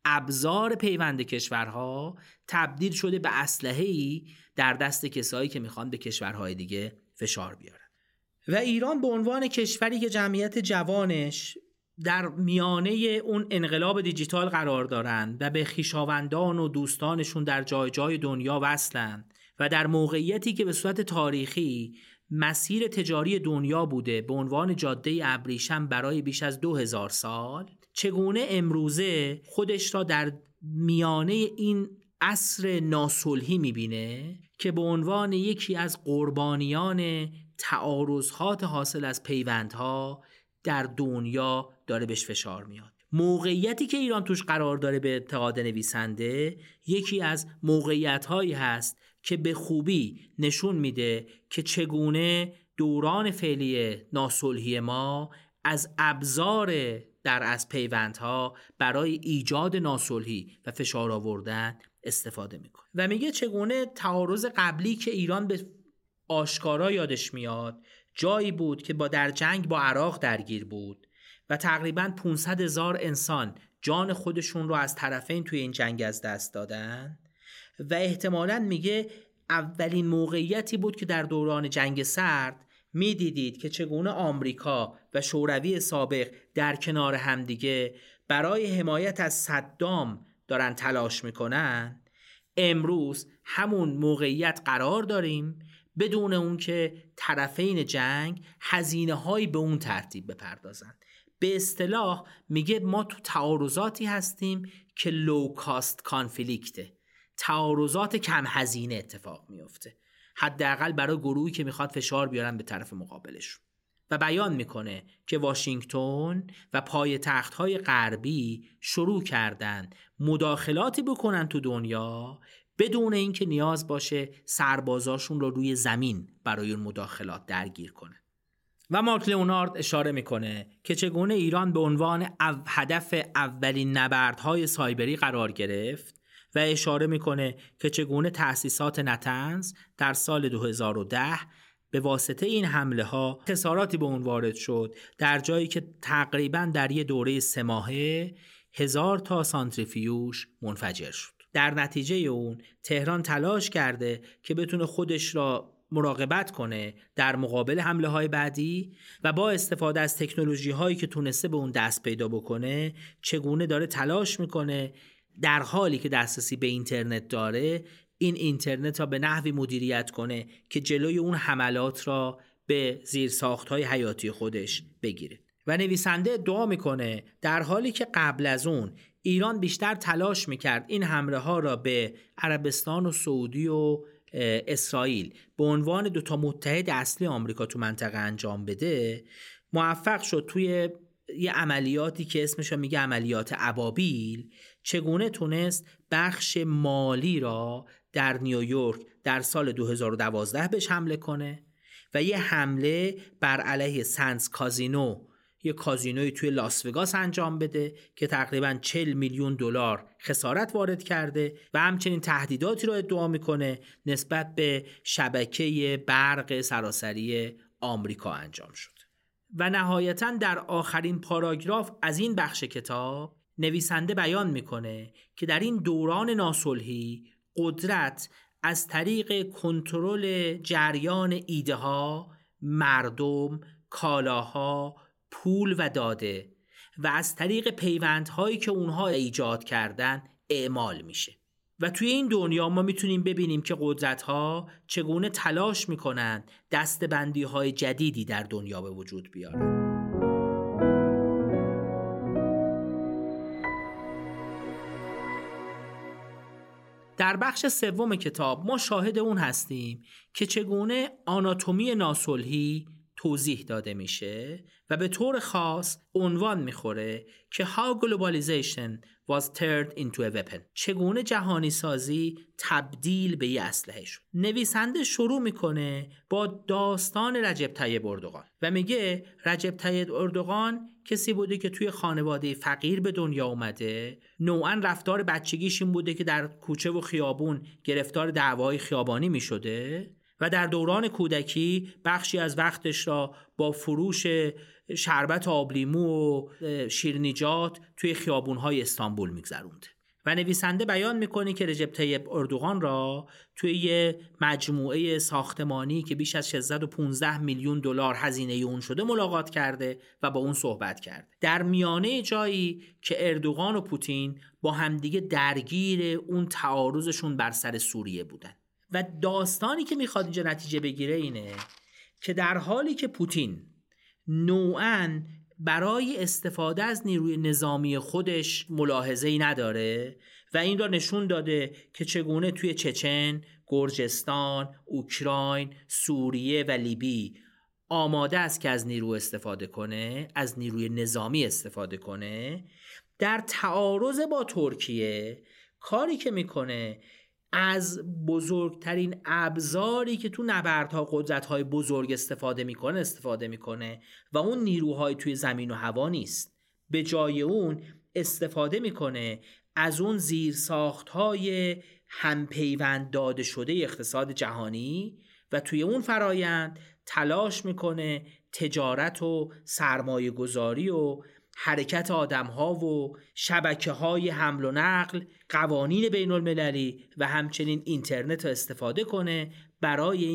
ابزار پیوند کشورها تبدیل شده به اسلحه‌ای در دست کسایی که میخوان به کشورهای دیگه فشار بیارن و ایران به عنوان کشوری که جمعیت جوانش در میانه اون انقلاب دیجیتال قرار دارند و به خویشاوندان و دوستانشون در جای جای دنیا وصلند و در موقعیتی که به صورت تاریخی مسیر تجاری دنیا بوده به عنوان جاده ابریشم برای بیش از 2000 سال، چگونه امروزه خودش را در میانه این عصر ناصلحی میبینه که به عنوان یکی از قربانیان تعارضات حاصل از پیوندها در دنیا داره بهش فشار میاد. موقعیتی که ایران توش قرار داره به اعتقاد نویسنده یکی از موقعیت‌هایی هست که به خوبی نشون میده که چگونه دوران فعلی ناصلحی ما از ابزار در از پیوندها برای ایجاد ناصلحی و فشار آوردن استفاده میکنه و میگه چگونه تعارض قبلی که ایران به آشکارا یادش میاد جایی بود که در جنگ با عراق درگیر بود و تقریباً 500,000 انسان جان خودشون رو از طرفین توی این جنگ از دست دادن و احتمالاً میگه اولین موقعیتی بود که در دوران جنگ سرد میدیدید که چگونه آمریکا و شوروی سابق در کنار همدیگه برای حمایت از صدام دارن تلاش میکنن. امروز همون موقعیت قرار داریم بدون اون که طرفین جنگ هزینه‌هایی به اون ترتیب بپردازن. به اصطلاح میگه ما تو تعارضاتی هستیم که لو کاست کانفلیکته، تعارضات کم هزینه اتفاق میفته، حداقل برای گروهی که میخواد فشار بیارن به طرف مقابلش و بیان میکنه که واشنگتن و پایتخت‌های غربی شروع کردن مداخلاتی بکنن تو دنیا بدون اینکه نیاز باشه سربازاشون رو روی زمین برای اون مداخلات درگیر کنه. و مارک لئونارد اشاره میکنه که چگونه ایران به عنوان هدف اولین نبردهای سایبری قرار گرفت و اشاره میکنه که چگونه تأسیسات نتنز در سال 2010 به واسطه این حمله ها خساراتی به اون وارد شد، در جایی که تقریبا در یه دوره 3 ماهه 1000 تا سانتریفیوژ منفجر شد. در نتیجه اون تهران تلاش کرده که بتونه خودش را مراقبت کنه در مقابل حمله های بعدی و با استفاده از تکنولوژی هایی که تونسته به اون دست پیدا بکنه چگونه داره تلاش میکنه در حالی که دسترسی به اینترنت داره، این اینترنت را به نحوی مدیریت کنه که جلوی اون حملات را به زیرساخت‌های حیاتی خودش بگیره. و نویسنده ادعا میکنه در حالی که قبل از اون ایران بیشتر تلاش میکرد این حمله ها را به عربستان و سعودی و اسرائیل به عنوان دوتا متحد اصلی آمریکا تو منطقه انجام بده، موفق شد توی یه عملیاتی که اسمش رو میگه عملیات ابابیل چگونه تونست بخش مالی را در نیویورک در سال 2012 بهش حمله کنه و یه حمله بر علیه سنس کازینو، یه کازینوی توی لاس وگاس انجام بده که تقریباً 40 میلیون دلار خسارت وارد کرده و همچنین تهدیداتی رو ادعا میکنه نسبت به شبکه برق سراسری آمریکا انجام شد. و نهایتاً در آخرین پاراگراف از این بخش کتاب نویسنده بیان میکنه که در این دوران ناصلحی قدرت از طریق کنترل جریان ایده ها، مردم، کالاها، پول و داده و از طریق پیوندهایی که اونها ایجاد کردن اعمال میشه. و توی این دنیا ما میتونیم ببینیم که قدرت‌ها چگونه تلاش میکنن دسته‌بندی‌های جدیدی در دنیا به وجود بیارن. در بخش سوم کتاب ما شاهد اون هستیم که چگونه آناتومی ناصلحی توضیح داده میشه و به طور خاص عنوان میخوره که How Globalization was turned into a weapon. چگونه جهانی سازی تبدیل به یه اسلحه شد. نویسنده شروع میکنه با داستان رجب طیب اردوغان و میگه رجب طیب اردوغان کسی بوده که توی خانواده فقیر به دنیا اومده، نوعاً رفتار بچگیش این بوده که در کوچه و خیابون گرفتار دعوای خیابانی میشده و در دوران کودکی بخشی از وقتش را با فروش شربت آبلیمو و شیرینیجات توی خیابون‌های استانبول میگذرونده. و نویسنده بیان میکنه که رجب طیب اردوغان را توی یه مجموعه ساختمانی که بیش از 615 میلیون دلار هزینه اون شده ملاقات کرده و با اون صحبت کرده. در میانه جایی که اردوغان و پوتین با همدیگه درگیر اون تعارضشون بر سر سوریه بودن. و داستانی که میخواد اینجا نتیجه بگیره اینه که در حالی که پوتین نوعاً برای استفاده از نیروی نظامی خودش ملاحظه‌ای نداره و این را نشون داده که چگونه توی چچن، گرجستان، اوکراین، سوریه و لیبی آماده است که از نیرو استفاده کنه، از نیروی نظامی استفاده کنه. در تعارض با ترکیه کاری که میکنه از بزرگترین ابزاری که تو نبردها قدرت‌های بزرگ استفاده میکنه و اون نیروهای توی زمین و هوا نیست. به جای اون استفاده میکنه از اون زیرساخت‌های همپیوند داده شده اقتصاد جهانی و توی اون فرایند تلاش میکنه تجارت و سرمایه گذاری و حرکت آدم‌ها و شبکه‌های حمل و نقل، قوانین بین المللی و همچنین اینترنت رو استفاده کنه برای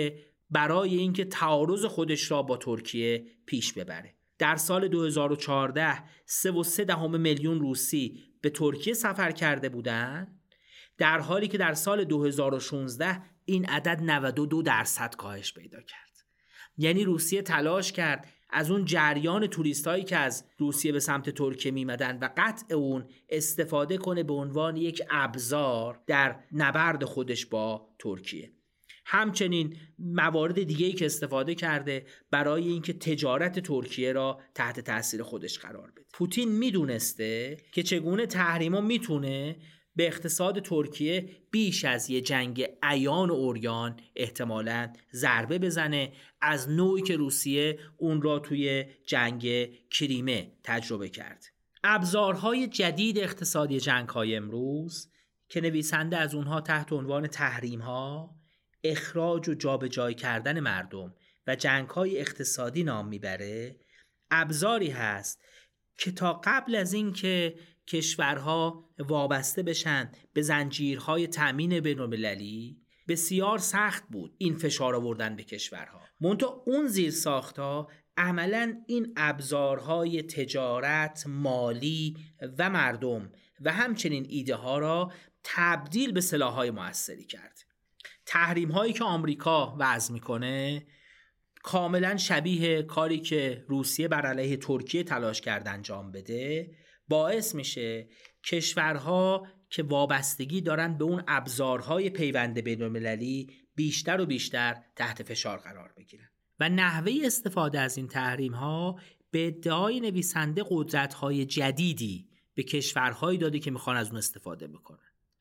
اینکه تعارض خودش را با ترکیه پیش ببره. در سال 2014 3.3 میلیون روسی به ترکیه سفر کرده بودند، در حالی که در سال 2016 این عدد 92% کاهش پیدا کرد. یعنی روسیه تلاش کرد از اون جریان توریستایی که از روسیه به سمت ترکیه میمدن و قطع اون استفاده کنه به عنوان یک ابزار در نبرد خودش با ترکیه. همچنین موارد دیگه‌ای که استفاده کرده برای اینکه تجارت ترکیه را تحت تاثیر خودش قرار بده. پوتین میدونسته که چگونه تحریما میتونه به اقتصاد ترکیه بیش از یه جنگ عیان و عریان احتمالاً ضربه بزنه، از نوعی که روسیه اون را توی جنگ کریمه تجربه کرد. ابزارهای جدید اقتصادی جنگ‌های امروز که نویسنده از اونها تحت عنوان تحریم‌ها، اخراج و جابجایی کردن مردم و جنگ‌های اقتصادی نام میبره، ابزاری هست که تا قبل از این که کشورها وابسته بشن به زنجیرهای تأمین بین‌المللی بسیار سخت بود این فشار آوردن به کشورها. منتها اون زیرساخت‌ها عملاً این ابزارهای تجارت، مالی و مردم و همچنین ایده ها را تبدیل به سلاح‌های موثری کرد. تحریم هایی که آمریکا وضع میکنه کاملا شبیه کاری که روسیه بر علیه ترکیه تلاش کرد انجام بده، باعث میشه کشورها که وابستگی دارن به اون ابزارهای پیوند بین‌المللی بیشتر و بیشتر تحت فشار قرار بگیرن و نحوه استفاده از این تحریم ها به ادعای نویسنده قدرت‌های جدیدی به کشورهایی داده که میخوان از اون استفاده بکنن.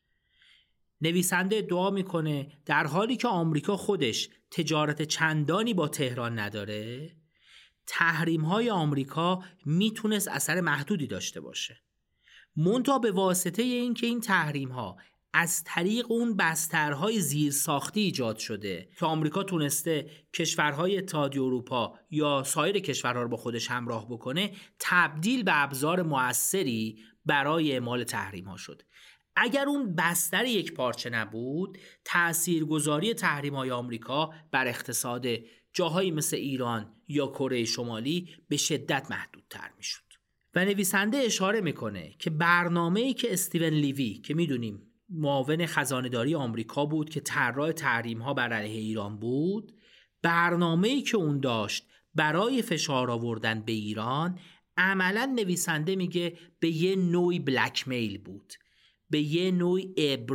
نویسنده ادعا میکنه در حالی که آمریکا خودش تجارت چندانی با تهران نداره، تحریم‌های آمریکا میتونست اثر محدودی داشته باشه. منتها به واسطه این که این تحریم‌ها از طریق اون بسترهای زیرساختی ایجاد شده که آمریکا تونسته کشورهای اتحادیه اروپا یا سایر کشورها رو با خودش همراه بکنه، تبدیل به ابزار مؤثری برای اعمال تحریم‌ها شد. اگر اون بستر یک پارچه نبود، تاثیرگذاری تحریم‌های آمریکا بر اقتصاد جاهایی مثل ایران یا کره شمالی به شدت محدودتر میشد. و نویسنده اشاره میکنه که برنامه‌ای که استیون لیوی که میدونیم معاون خزانه‌داری آمریکا بود که طراح تحریم‌ها بر علیه ایران بود، برنامه‌ای که اون داشت برای فشار آوردن به ایران، عملاً نویسنده میگه به یه نوعی بلک میل بود، به یه نوعی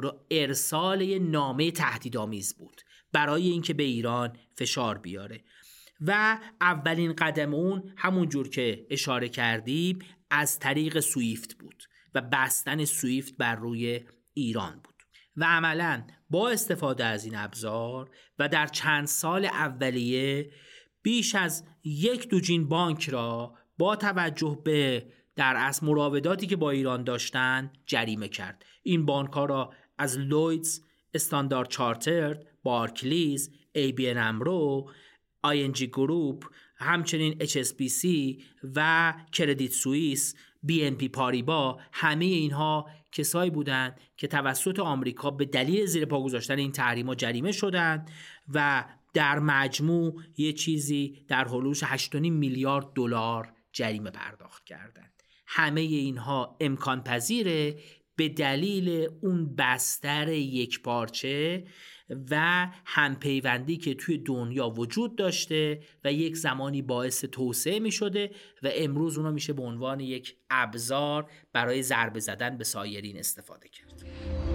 ارسال یه نامه تهدیدآمیز بود برای اینکه به ایران فشار بیاره. و اولین قدم اون همون جور که اشاره کردیم از طریق سویفت بود و بستن سویفت بر روی ایران بود. و عملاً با استفاده از این ابزار و در چند سال اولیه بیش از 1 دوجین بانک را با توجه به در اصل مراوداتی که با ایران داشتن جریمه کرد. این بانک‌ها را از لویدز، استاندارد چارترد، بارکلیز، ABN امرو، ING گروپ، همچنین HSBC و کردیت سوئیس، BNP پاریبا، همه اینها کسایی بودند که توسط آمریکا به دلیل زیر پا گذاشتن این تحریم‌ها جریمه شدند و در مجموع یه چیزی در حدود 8.5 میلیارد دلار جریمه پرداخت کردند. همه اینها امکان پذیره به دلیل اون بستر یک پارچه و همپیوندی که توی دنیا وجود داشته و یک زمانی باعث توسعه می شده و امروز اونا میشه به عنوان یک ابزار برای ضربه زدن به سایرین استفاده کرد.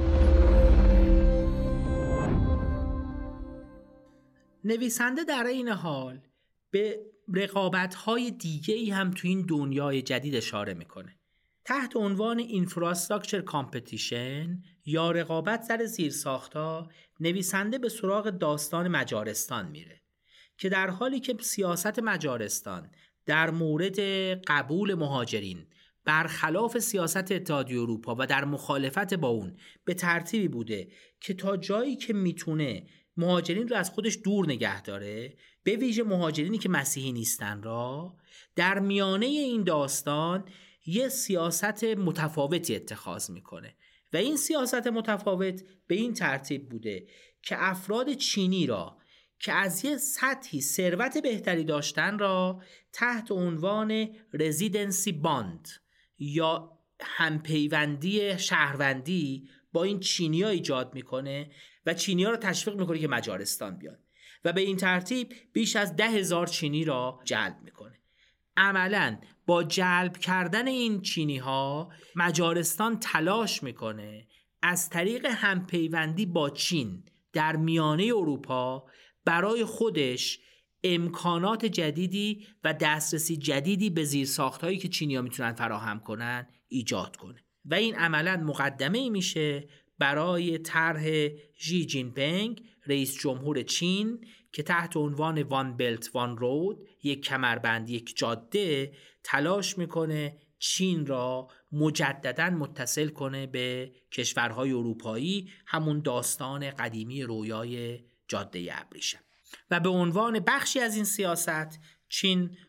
نویسنده در این حال به رقابت‌های دیگه‌ای هم تو این دنیای جدید اشاره میکنه. تحت عنوان اینفراستراکچر کامپتیشن یا رقابت سر زیرساخت‌ها، نویسنده به سراغ داستان مجارستان میره که در حالی که سیاست مجارستان در مورد قبول مهاجرین برخلاف سیاست اتحادیه اروپا و در مخالفت با اون به ترتیبی بوده که تا جایی که میتونه مهاجرین رو از خودش دور نگه داره، به ویژه مهاجرینی که مسیحی نیستن را، در میانه این داستان یه سیاست متفاوتی اتخاذ میکنه و این سیاست متفاوت به این ترتیب بوده که افراد چینی را که از یه سطحی ثروت بهتری داشتن را تحت عنوان رزیدنسی باند یا همپیوندی شهروندی با این چینی‌ها ایجاد میکنه و چینی‌ها را تشویق میکنه که مجارستان بیان و به این ترتیب بیش از 10,000 چینی را جلب میکنه. عملاً با جلب کردن این چینی‌ها مجارستان تلاش میکنه از طریق همپیوندی با چین در میانه اروپا برای خودش امکانات جدیدی و دسترسی جدیدی به زیرساخت‌هایی که چینی‌ها میتونن فراهم کنن ایجاد کنه و این عملاً مقدمه‌ای میشه برای طرح ژی جین پینگ رئیس جمهور چین که تحت عنوان وان بلت وان رود، یک کمربند یک جاده، تلاش میکنه چین را مجدداً متصل کنه به کشورهای اروپایی، همون داستان قدیمی رویای جاده ابریشم. و به عنوان بخشی از این سیاست چین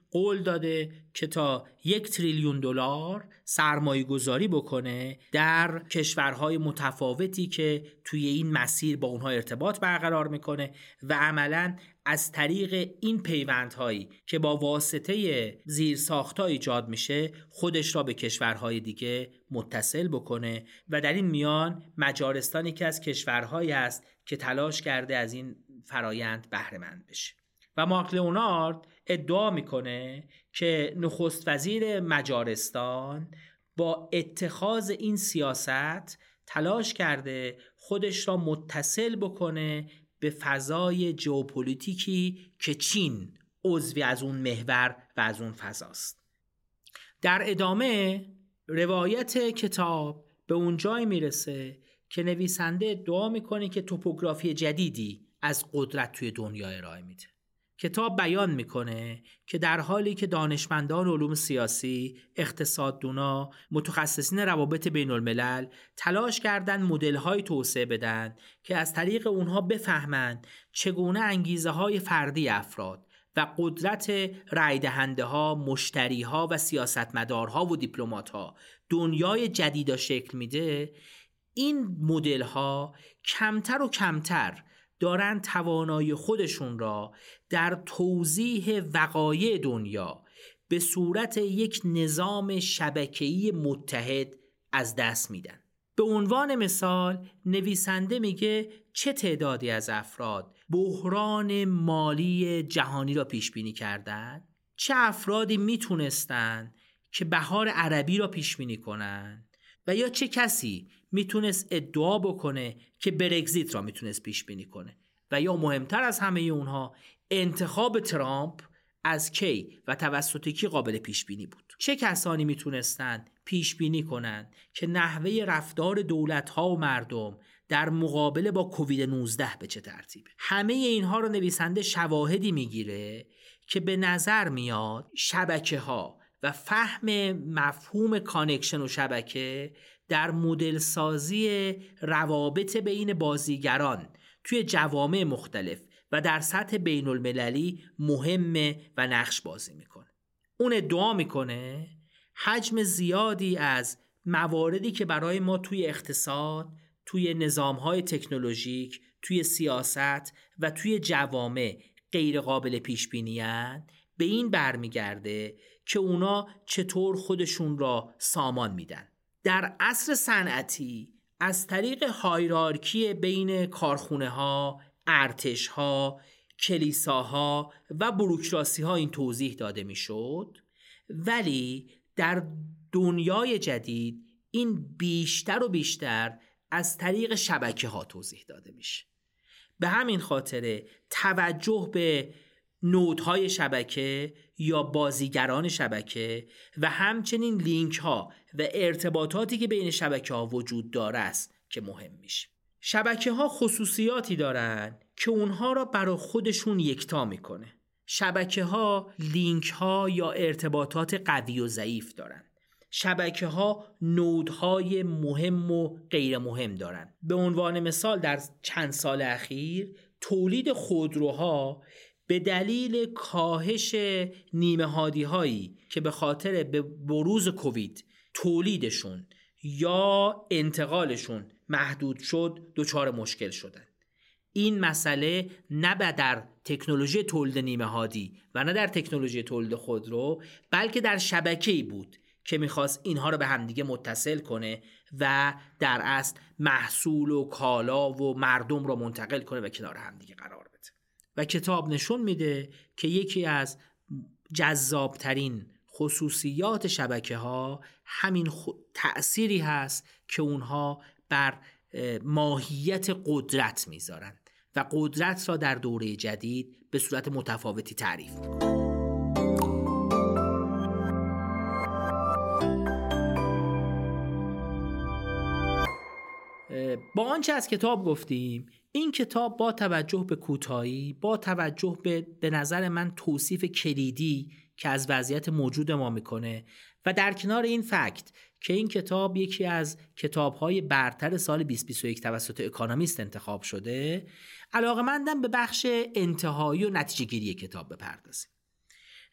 قول داده که تا $1,000,000,000 سرمایه گذاری بکنه در کشورهای متفاوتی که توی این مسیر با اونها ارتباط برقرار میکنه و عملاً از طریق این پیوندهایی که با واسطه زیرساخت‌ها ایجاد میشه خودش را به کشورهای دیگه متصل بکنه و در این میان مجارستان یکی از کشورهایی است که تلاش کرده از این فرایند بهره مند بشه. و مارک لئونارد ادعا میکنه که نخست وزیر مجارستان با اتخاذ این سیاست تلاش کرده خودش را متصل بکنه به فضای ژئوپلیتیکی که چین عضوی از اون محور و از اون فضاست. در ادامه روایت کتاب به اون جای میرسه که نویسنده ادعا میکنه که توپوگرافی جدیدی از قدرت توی دنیا ارائه میده. کتاب بیان میکنه که در حالی که دانشمندان علوم سیاسی، اقتصاددونا، متخصصین روابط بین الملل تلاش کردن مدل‌های توسعه بدن که از طریق اونها بفهمند چگونه انگیزه‌های فردی افراد و قدرت رای دهنده‌ها، مشتری‌ها و سیاستمدارها و دیپلمات‌ها دنیای جدید شکل میده، این مدل‌ها کمتر و کمتر دارن توانایی خودشون را در توضیح وقایع دنیا به صورت یک نظام شبکه‌ای متحد از دست میدن. به عنوان مثال نویسنده میگه چه تعدادی از افراد بحران مالی جهانی را پیش بینی کردند، چه افرادی میتونستن که بهار عربی را پیش بینی کنن و یا چه کسی میتونست ادعا بکنه که برگزیت را میتونست پیش بینی کنه و یا مهمتر از همه اونها انتخاب ترامپ از کی و توسط کی قابل پیش بینی بود. چه کسانی میتونستن پیش بینی کنن که نحوه رفتار دولت‌ها و مردم در مقابله با کووید 19 به چه ترتیبه. همه اینها رو نویسنده شواهدی میگیره که به نظر میاد شبکه‌ها و فهم مفهوم کانکشن و شبکه در مدل سازی روابط بین بازیگران توی جوامع مختلف و در سطح بین المللی مهمه و نقش بازی میکنه. اون ادعا میکنه حجم زیادی از مواردی که برای ما توی اقتصاد، توی نظامهای تکنولوژیک، توی سیاست و توی جوامع غیر قابل پیش بینی هستند، به این برمیگرده که اونا چطور خودشون را سامان میدن. در عصر صنعتی از طریق هایرارکی بین کارخونه ها، ارتش ها، کلیساها و بوروکراسی ها این توضیح داده میشد، ولی در دنیای جدید این بیشتر و بیشتر از طریق شبکه ها توضیح داده میشه. به همین خاطر توجه به نودهای شبکه یا بازیگران شبکه و همچنین لینک ها و ارتباطاتی که بین شبکه ها وجود داره است که مهم میشه. شبکه ها خصوصیاتی دارن که اونها را برای خودشون یکتا میکنه. شبکه ها لینک ها یا ارتباطات قوی و ضعیف دارن. شبکه ها نودهای مهم و غیر مهم دارن. به عنوان مثال در چند سال اخیر تولید خودروها به دلیل کاهش نیمه هادی هایی که به خاطر به بروز کووید تولیدشون یا انتقالشون محدود شد دچار مشکل شدن. این مسئله نه در تکنولوژی تولید نیمه هادی و نه در تکنولوژی تولید خودرو، بلکه در شبکه‌ای بود که میخواست اینها رو به همدیگه متصل کنه و در اصل محصول و کالا و مردم رو منتقل کنه و کنار همدیگه قرار بده. و کتاب نشون میده که یکی از جذابترین خصوصیات شبکه ها همین تأثیری هست که اونها بر ماهیت قدرت میذارن و قدرت را در دوره جدید به صورت متفاوتی تعریف میکنن. با آنچه از کتاب گفتیم، این کتاب با توجه به کوتاهی، با توجه به نظر من توصیف کلیدی که از وضعیت موجود ما میکنه و در کنار این فکت که این کتاب یکی از کتاب‌های برتر سال 2021 توسط اکونومیست انتخاب شده، علاقه‌مندم به بخش انتهایی و نتیجه‌گیری کتاب بپردازیم.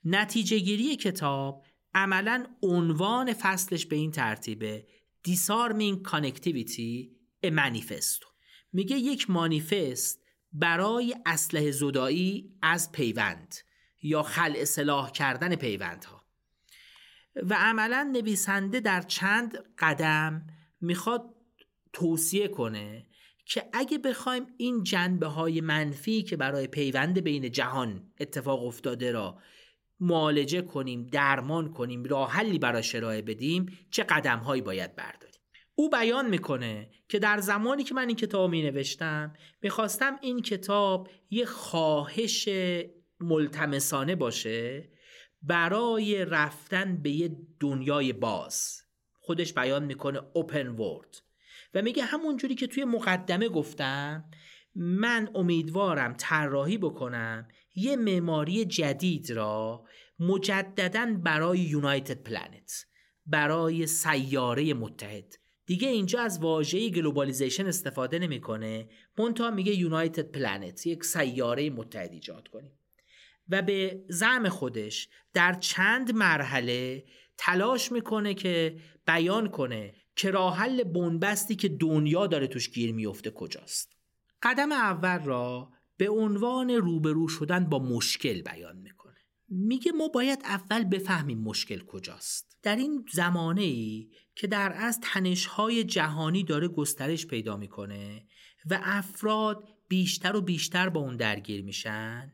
نتیجه گیری کتاب عملاً عنوان فصلش به این ترتیبه: Disarming Connectivity a Manifesto. میگه یک مانیفست برای اسلحه زدایی از پیوند یا خلع سلاح کردن پیوندها. و عملاً نویسنده در چند قدم میخواد توصیه کنه که اگه بخوایم این جنبه‌های منفی که برای پیوند بین جهان اتفاق افتاده را معالجه کنیم، درمان کنیم، راه حلی براش ارائه بدیم، چه قدم‌هایی باید برداریم. او بیان میکنه که در زمانی که من این کتاب می نوشتم میخواستم این کتاب یه خواهش ملتمسانه باشه برای رفتن به یه دنیای باز. خودش بیان میکنه open world و میگه همون جوری که توی مقدمه گفتم من امیدوارم طراحی بکنم یه معماری جدید را مجدداً برای یونایتد پلنت، برای سیاره متحد. دیگه اینجا از واژه گلوبالیزیشن استفاده نمیکنه، منتها میگه یونایتد پلنت، یک سیاره متحد ایجاد کنیم. و به زعم خودش در چند مرحله تلاش میکنه که بیان کنه که راه حل بنبستی که دنیا داره توش گیر میفته کجاست. قدم اول را به عنوان روبرو شدن با مشکل بیان میکنه. میگه ما باید اول بفهمیم مشکل کجاست. در این زمانه‌ای که در اصل تنش‌های جهانی داره گسترش پیدا میکنه و افراد بیشتر و بیشتر با اون درگیر میشن،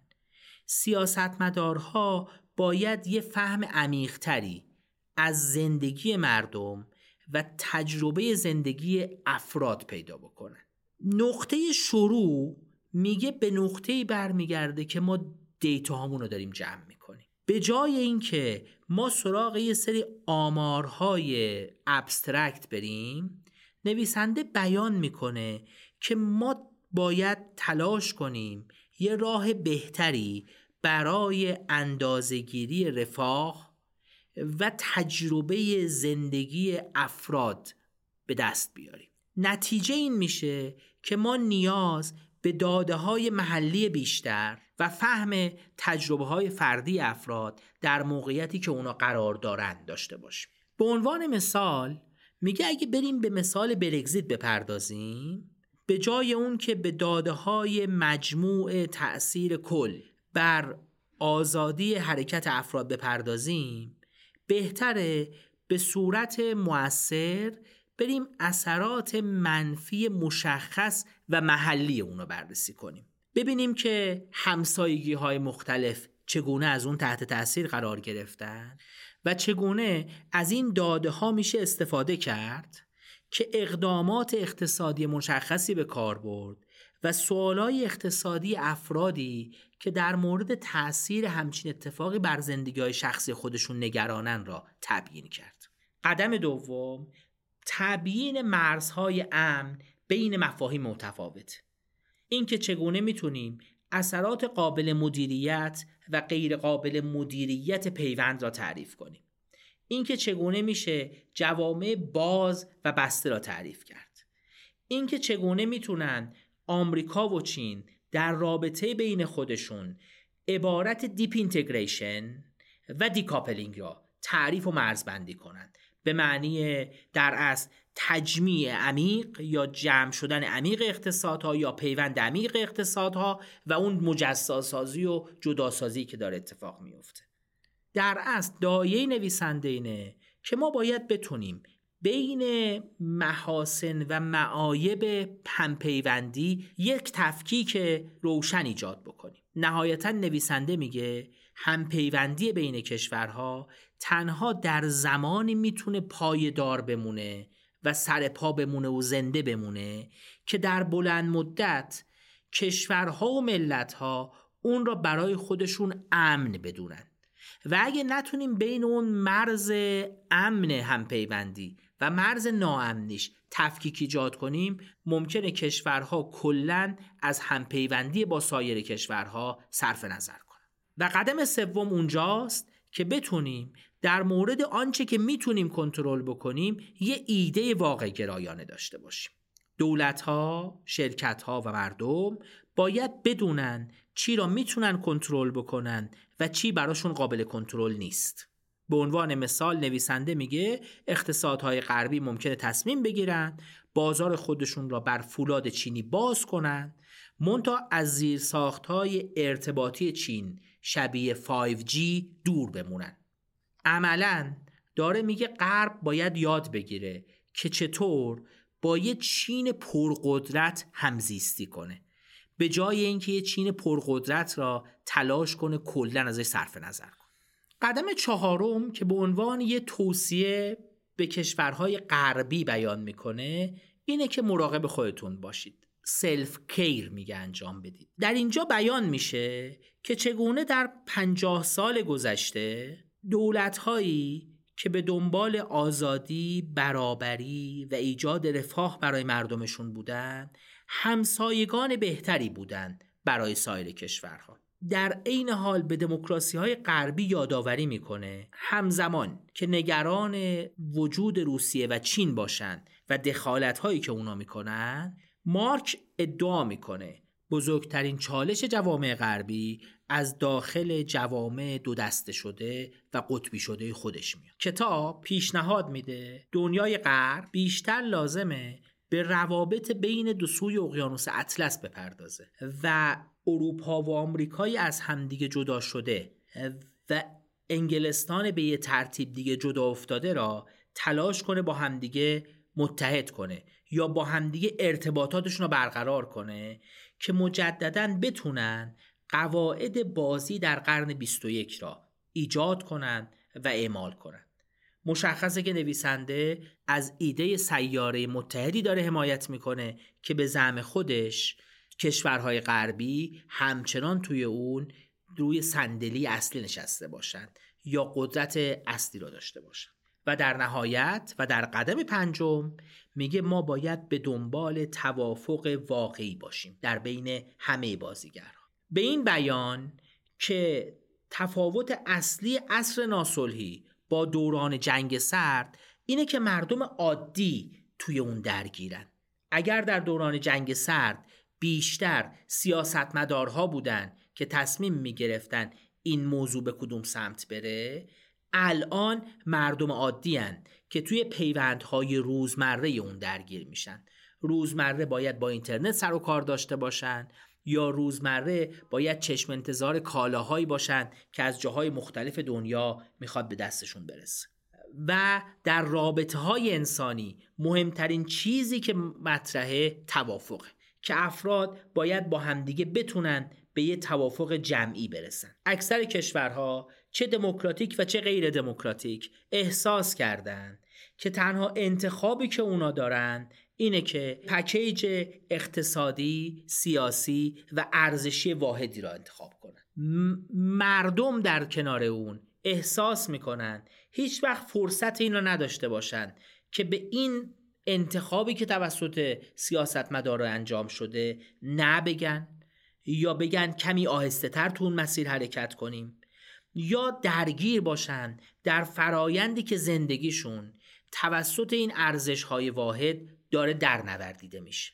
سیاستمدارها باید یه فهم عمیق‌تری از زندگی مردم و تجربه زندگی افراد پیدا بکنن. نقطه شروع میگه به نقطه‌ای برمیگرده که ما دیتاهامون رو داریم جمع میکنیم. به جای اینکه ما سراغ یه سری آمارهای ابسترکت بریم، نویسنده بیان میکنه که ما باید تلاش کنیم یه راه بهتری برای اندازه‌گیری رفاه و تجربه زندگی افراد به دست بیاریم. نتیجه این میشه که ما نیاز به داده‌های محلی بیشتر و فهم تجربه‌های فردی افراد در موقعیتی که اونا قرار دارن داشته باشیم. به عنوان مثال میگه اگه بریم به مثال برگزیت بپردازیم، به جای اون که به داده‌های مجموع تأثیر کل بر آزادی حرکت افراد بپردازیم، بهتره به صورت مؤثر بریم اثرات منفی مشخص و محلی اونو بررسی کنیم. ببینیم که همسایگی‌های مختلف چگونه از اون تحت تأثیر قرار گرفتن و چگونه از این داده‌ها میشه استفاده کرد که اقدامات اقتصادی مشخصی به کار برد و سوالای اقتصادی افرادی که در مورد تأثیر همچین اتفاقی بر زندگی‌های شخصی خودشون نگرانن را تبیین کرد. قدم دوم، تبیین مرزهای امن بین مفاهیم متفاوت. این که چگونه میتونیم اثرات قابل مدیریت و غیر قابل مدیریت پیوند را تعریف کنیم. این که چگونه میشه جوامع باز و بسته را تعریف کرد. این که چگونه میتونن آمریکا و چین در رابطه بین خودشون عبارت دیپ اینتگریشن و دیکاپلینگ را تعریف و مرزبندی کنند، به معنی در اصل تجمیع عمیق یا جمع شدن عمیق اقتصادها یا پیوند عمیق اقتصادها و اون مجزاسازی و جداسازی که داره اتفاق میفته. در اصل دایه نویسنده اینه که ما باید بتونیم بین محاسن و معایب همپیوندی یک تفکیک روشن ایجاد بکنیم. نهایتا نویسنده میگه همپیوندی بین کشورها تنها در زمانی میتونه پایدار بمونه و سر پا بمونه و زنده بمونه که در بلند مدت کشورها و ملتها اون را برای خودشون امن بدونن. و اگه نتونیم بین اون مرز امن همپیوندی و مرز ناامنیش تفکیک ایجاد کنیم، ممکنه کشورها کلاً از همپیوندی با سایر کشورها صرف نظر کنن. و قدم سوم اونجاست که بتونیم در مورد آنچه که میتونیم کنترل بکنیم یه ایده واقع گرایانه داشته باشیم. دولت‌ها، شرکت‌ها و مردم باید بدونن چی را میتونن کنترل بکنن و چی براشون قابل کنترل نیست. به عنوان مثال نویسنده میگه اقتصادهای غربی ممکنه تصمیم بگیرن بازار خودشون را بر فولاد چینی باز کنن، منتها از زیرساختهای ارتباطی چین شبیه 5G دور بمونن. عملاً داره میگه غرب باید یاد بگیره که چطور با یه چین پرقدرت همزیستی کنه، به جای اینکه یه چین پرقدرت را تلاش کنه کلاً ازش صرف نظر کنه. قدم چهارم که به عنوان یه توصیه به کشورهای غربی بیان میکنه اینه که مراقب خودتون باشید. سلف کیر میگه انجام بدید. در اینجا بیان میشه که چگونه در 50 سال گذشته دولت‌هایی که به دنبال آزادی، برابری و ایجاد رفاه برای مردمشون بودن همسایگان بهتری بودن برای سایر کشورها. در عین حال به دموکراسی‌های غربی یادآوری میکنه همزمان که نگران وجود روسیه و چین باشن و دخالت‌هایی که اونا میکنن، مارک ادعا میکنه بزرگترین چالش جوامع غربی از داخل جوامع دو دسته شده و قطبی شده خودش میاد. کتاب پیشنهاد میده دنیای غرب بیشتر لازمه به روابط بین دو سوی اقیانوس اطلس بپردازه و اروپا و آمریکای از همدیگه جدا شده و انگلستان به یه ترتیب دیگه جدا افتاده را تلاش کنه با همدیگه متحد کنه یا با همدیگه ارتباطاتشون رو برقرار کنه که مجدداً بتونن قواعد بازی در قرن 21 را ایجاد کنن و اعمال کنن. مشخصه که نویسنده از ایده سیاره متحدی داره حمایت میکنه که به زعم خودش کشورهای غربی همچنان توی اون روی صندلی اصلی نشسته باشند یا قدرت اصلی را داشته باشند. و در نهایت و در قدم پنجم میگه ما باید به دنبال توافق واقعی باشیم در بین همه بازیگرها. به این بیان که تفاوت اصلی عصر ناصلحی با دوران جنگ سرد اینه که مردم عادی توی اون درگیرن. اگر در دوران جنگ سرد بیشتر سیاستمدارها بودن که تصمیم میگرفتن این موضوع به کدوم سمت بره، الان مردم عادی هن که توی پیوندهای روزمره اون درگیر میشن. روزمره باید با اینترنت سر و کار داشته باشن یا روزمره باید چشم انتظار کالاهایی باشن که از جاهای مختلف دنیا میخواد به دستشون برسه. و در رابطه های انسانی مهمترین چیزی که مطرحه توافقه که افراد باید با همدیگه بتونن به یه توافق جمعی برسن. اکثر کشورها چه دموکراتیک و چه غیر دموکراتیک احساس کردن که تنها انتخابی که اونا دارن اینه که پکیج اقتصادی، سیاسی و ارزشی واحدی را انتخاب کنن. مردم در کنار اون احساس میکنن هیچ وقت فرصت این را نداشته باشن که به این انتخابی که توسط سیاستمدارا انجام شده نه بگن یا بگن کمی آهسته تر تو اون مسیر حرکت کنیم یا درگیر باشن در فرایندی که زندگیشون توسط این ارزش‌های واحد داره درنوردیده میشه.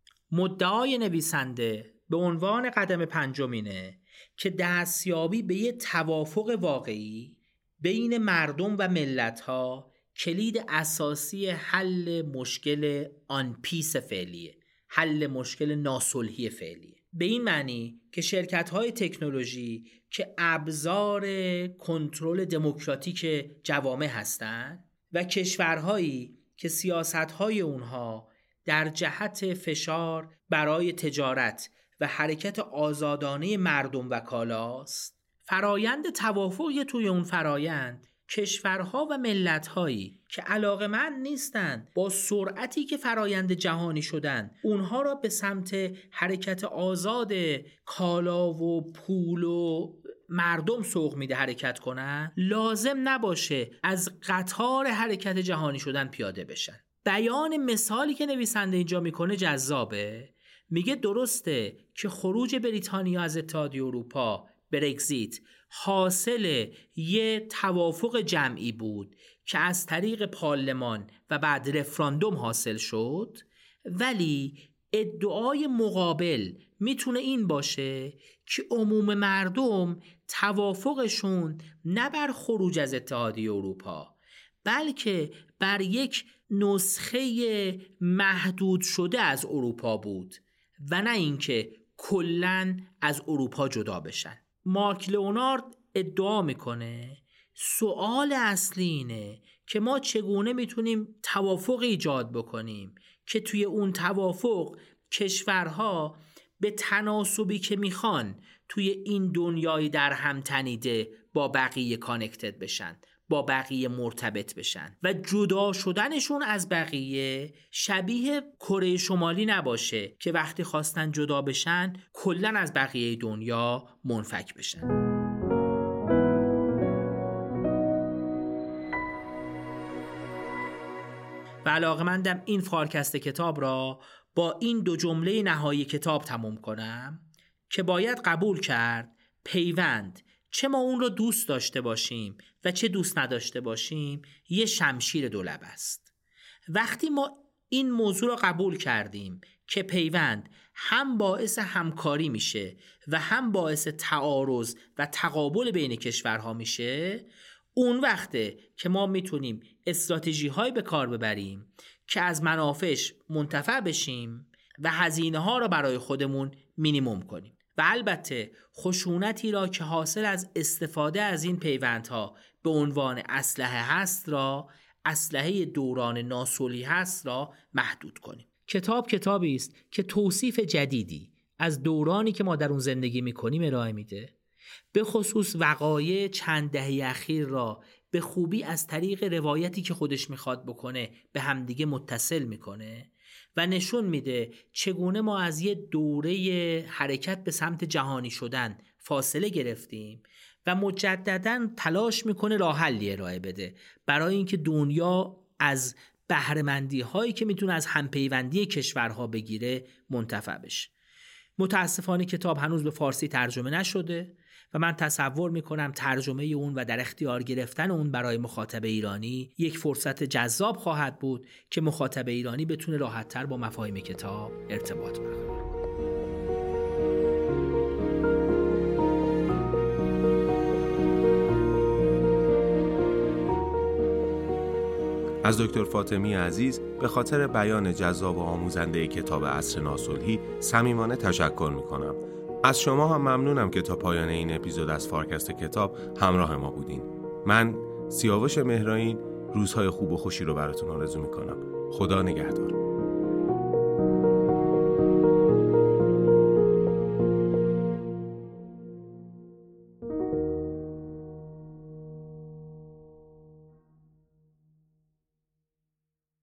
مدعای نویسنده به عنوان قدم پنجم اینه که دستیابی به یه توافق واقعی بین مردم و ملت‌ها کلید اساسی حل مشکل آن پیس فعلیه، حل مشکل ناصلحی فعلیه. به این معنی که شرکت‌های تکنولوژی که ابزار کنترل دموکراتیک جوامع هستند و کشورهایی که سیاست‌های اونها در جهت فشار برای تجارت و حرکت آزادانه مردم و کالاست، فرایند توافقی توی اون فرایند کشورها و ملت‌هایی که علاقه‌مند نیستند با سرعتی که فرایند جهانی شدن اونها را به سمت حرکت آزاد کالا و پول و مردم سوق میده حرکت کنن، لازم نباشه از قطار حرکت جهانی شدن پیاده بشن. بیان مثالی که نویسنده اینجا میکنه جذابه. میگه درسته که خروج بریتانیا از اتحادیه اروپا، برگزیت، حاصل یه توافق جمعی بود که از طریق پارلمان و بعد رفراندوم حاصل شد، ولی ادعای مقابل میتونه این باشه که عموم مردم توافقشون نه بر خروج از اتحادیه اروپا، بلکه بر یک نسخه محدود شده از اروپا بود و نه اینکه کلاً از اروپا جدا بشن. مارک لئونارد ادعا میکنه سوال اصلی اینه که ما چگونه میتونیم توافق ایجاد بکنیم که توی اون توافق کشورها به تناسبی که میخوان توی این دنیای در هم تنیده با بقیه کانکتد بشن، با بقیه مرتبط بشن و جدا شدنشون از بقیه شبیه کره شمالی نباشه که وقتی خواستن جدا بشن کلاً از بقیه دنیا منفک بشن. و علاقه‌مندم این فارکست کتاب را با این 2 جمله نهایی کتاب تموم کنم که باید قبول کرد پیوند، چه ما اون رو دوست داشته باشیم و چه دوست نداشته باشیم، یه شمشیر دولب است. وقتی ما این موضوع رو قبول کردیم که پیوند هم باعث همکاری میشه و هم باعث تعارض و تقابل بین کشورها میشه، اون وقته که ما میتونیم استراتژی های به کار ببریم که از منافعش منتفع بشیم و هزینه ها را برای خودمون مینیمم کنیم. و البته خشونتی را که حاصل از استفاده از این پیوندها به عنوان اسلحه هست را، اسلحه دوران ناصلحی هست را محدود کنیم. کتاب کتابی است که توصیف جدیدی از دورانی که ما در اون زندگی میکنیم ارائه میده، به خصوص وقایع چند دهه اخیر را به خوبی از طریق روایتی که خودش میخواد بکنه به همدیگه متصل میکنه و نشون میده چگونه ما از یه دوره حرکت به سمت جهانی شدن فاصله گرفتیم و مجدداً تلاش میکنه راه حلی ارائه بده برای اینکه دنیا از بهره‌مندی هایی که میتونه از همپیوندی کشورها بگیره منتفع بشه. متاسفانه کتاب هنوز به فارسی ترجمه نشده و من تصور میکنم ترجمه اون و در اختیار گرفتن اون برای مخاطب ایرانی یک فرصت جذاب خواهد بود که مخاطب ایرانی بتونه راحت‌تر با مفاهیم کتاب ارتباط برقرار کنه. از دکتر فاطمی عزیز به خاطر بیان جذاب و آموزنده کتاب عصر ناصلحی صمیمانه تشکر میکنم. از شما هم ممنونم که تا پایان این اپیزود از فارکست کتاب همراه ما بودین. من سیاوش مهرائین روزهای خوب و خوشی رو براتون آرزو میکنم. خدا نگهدار.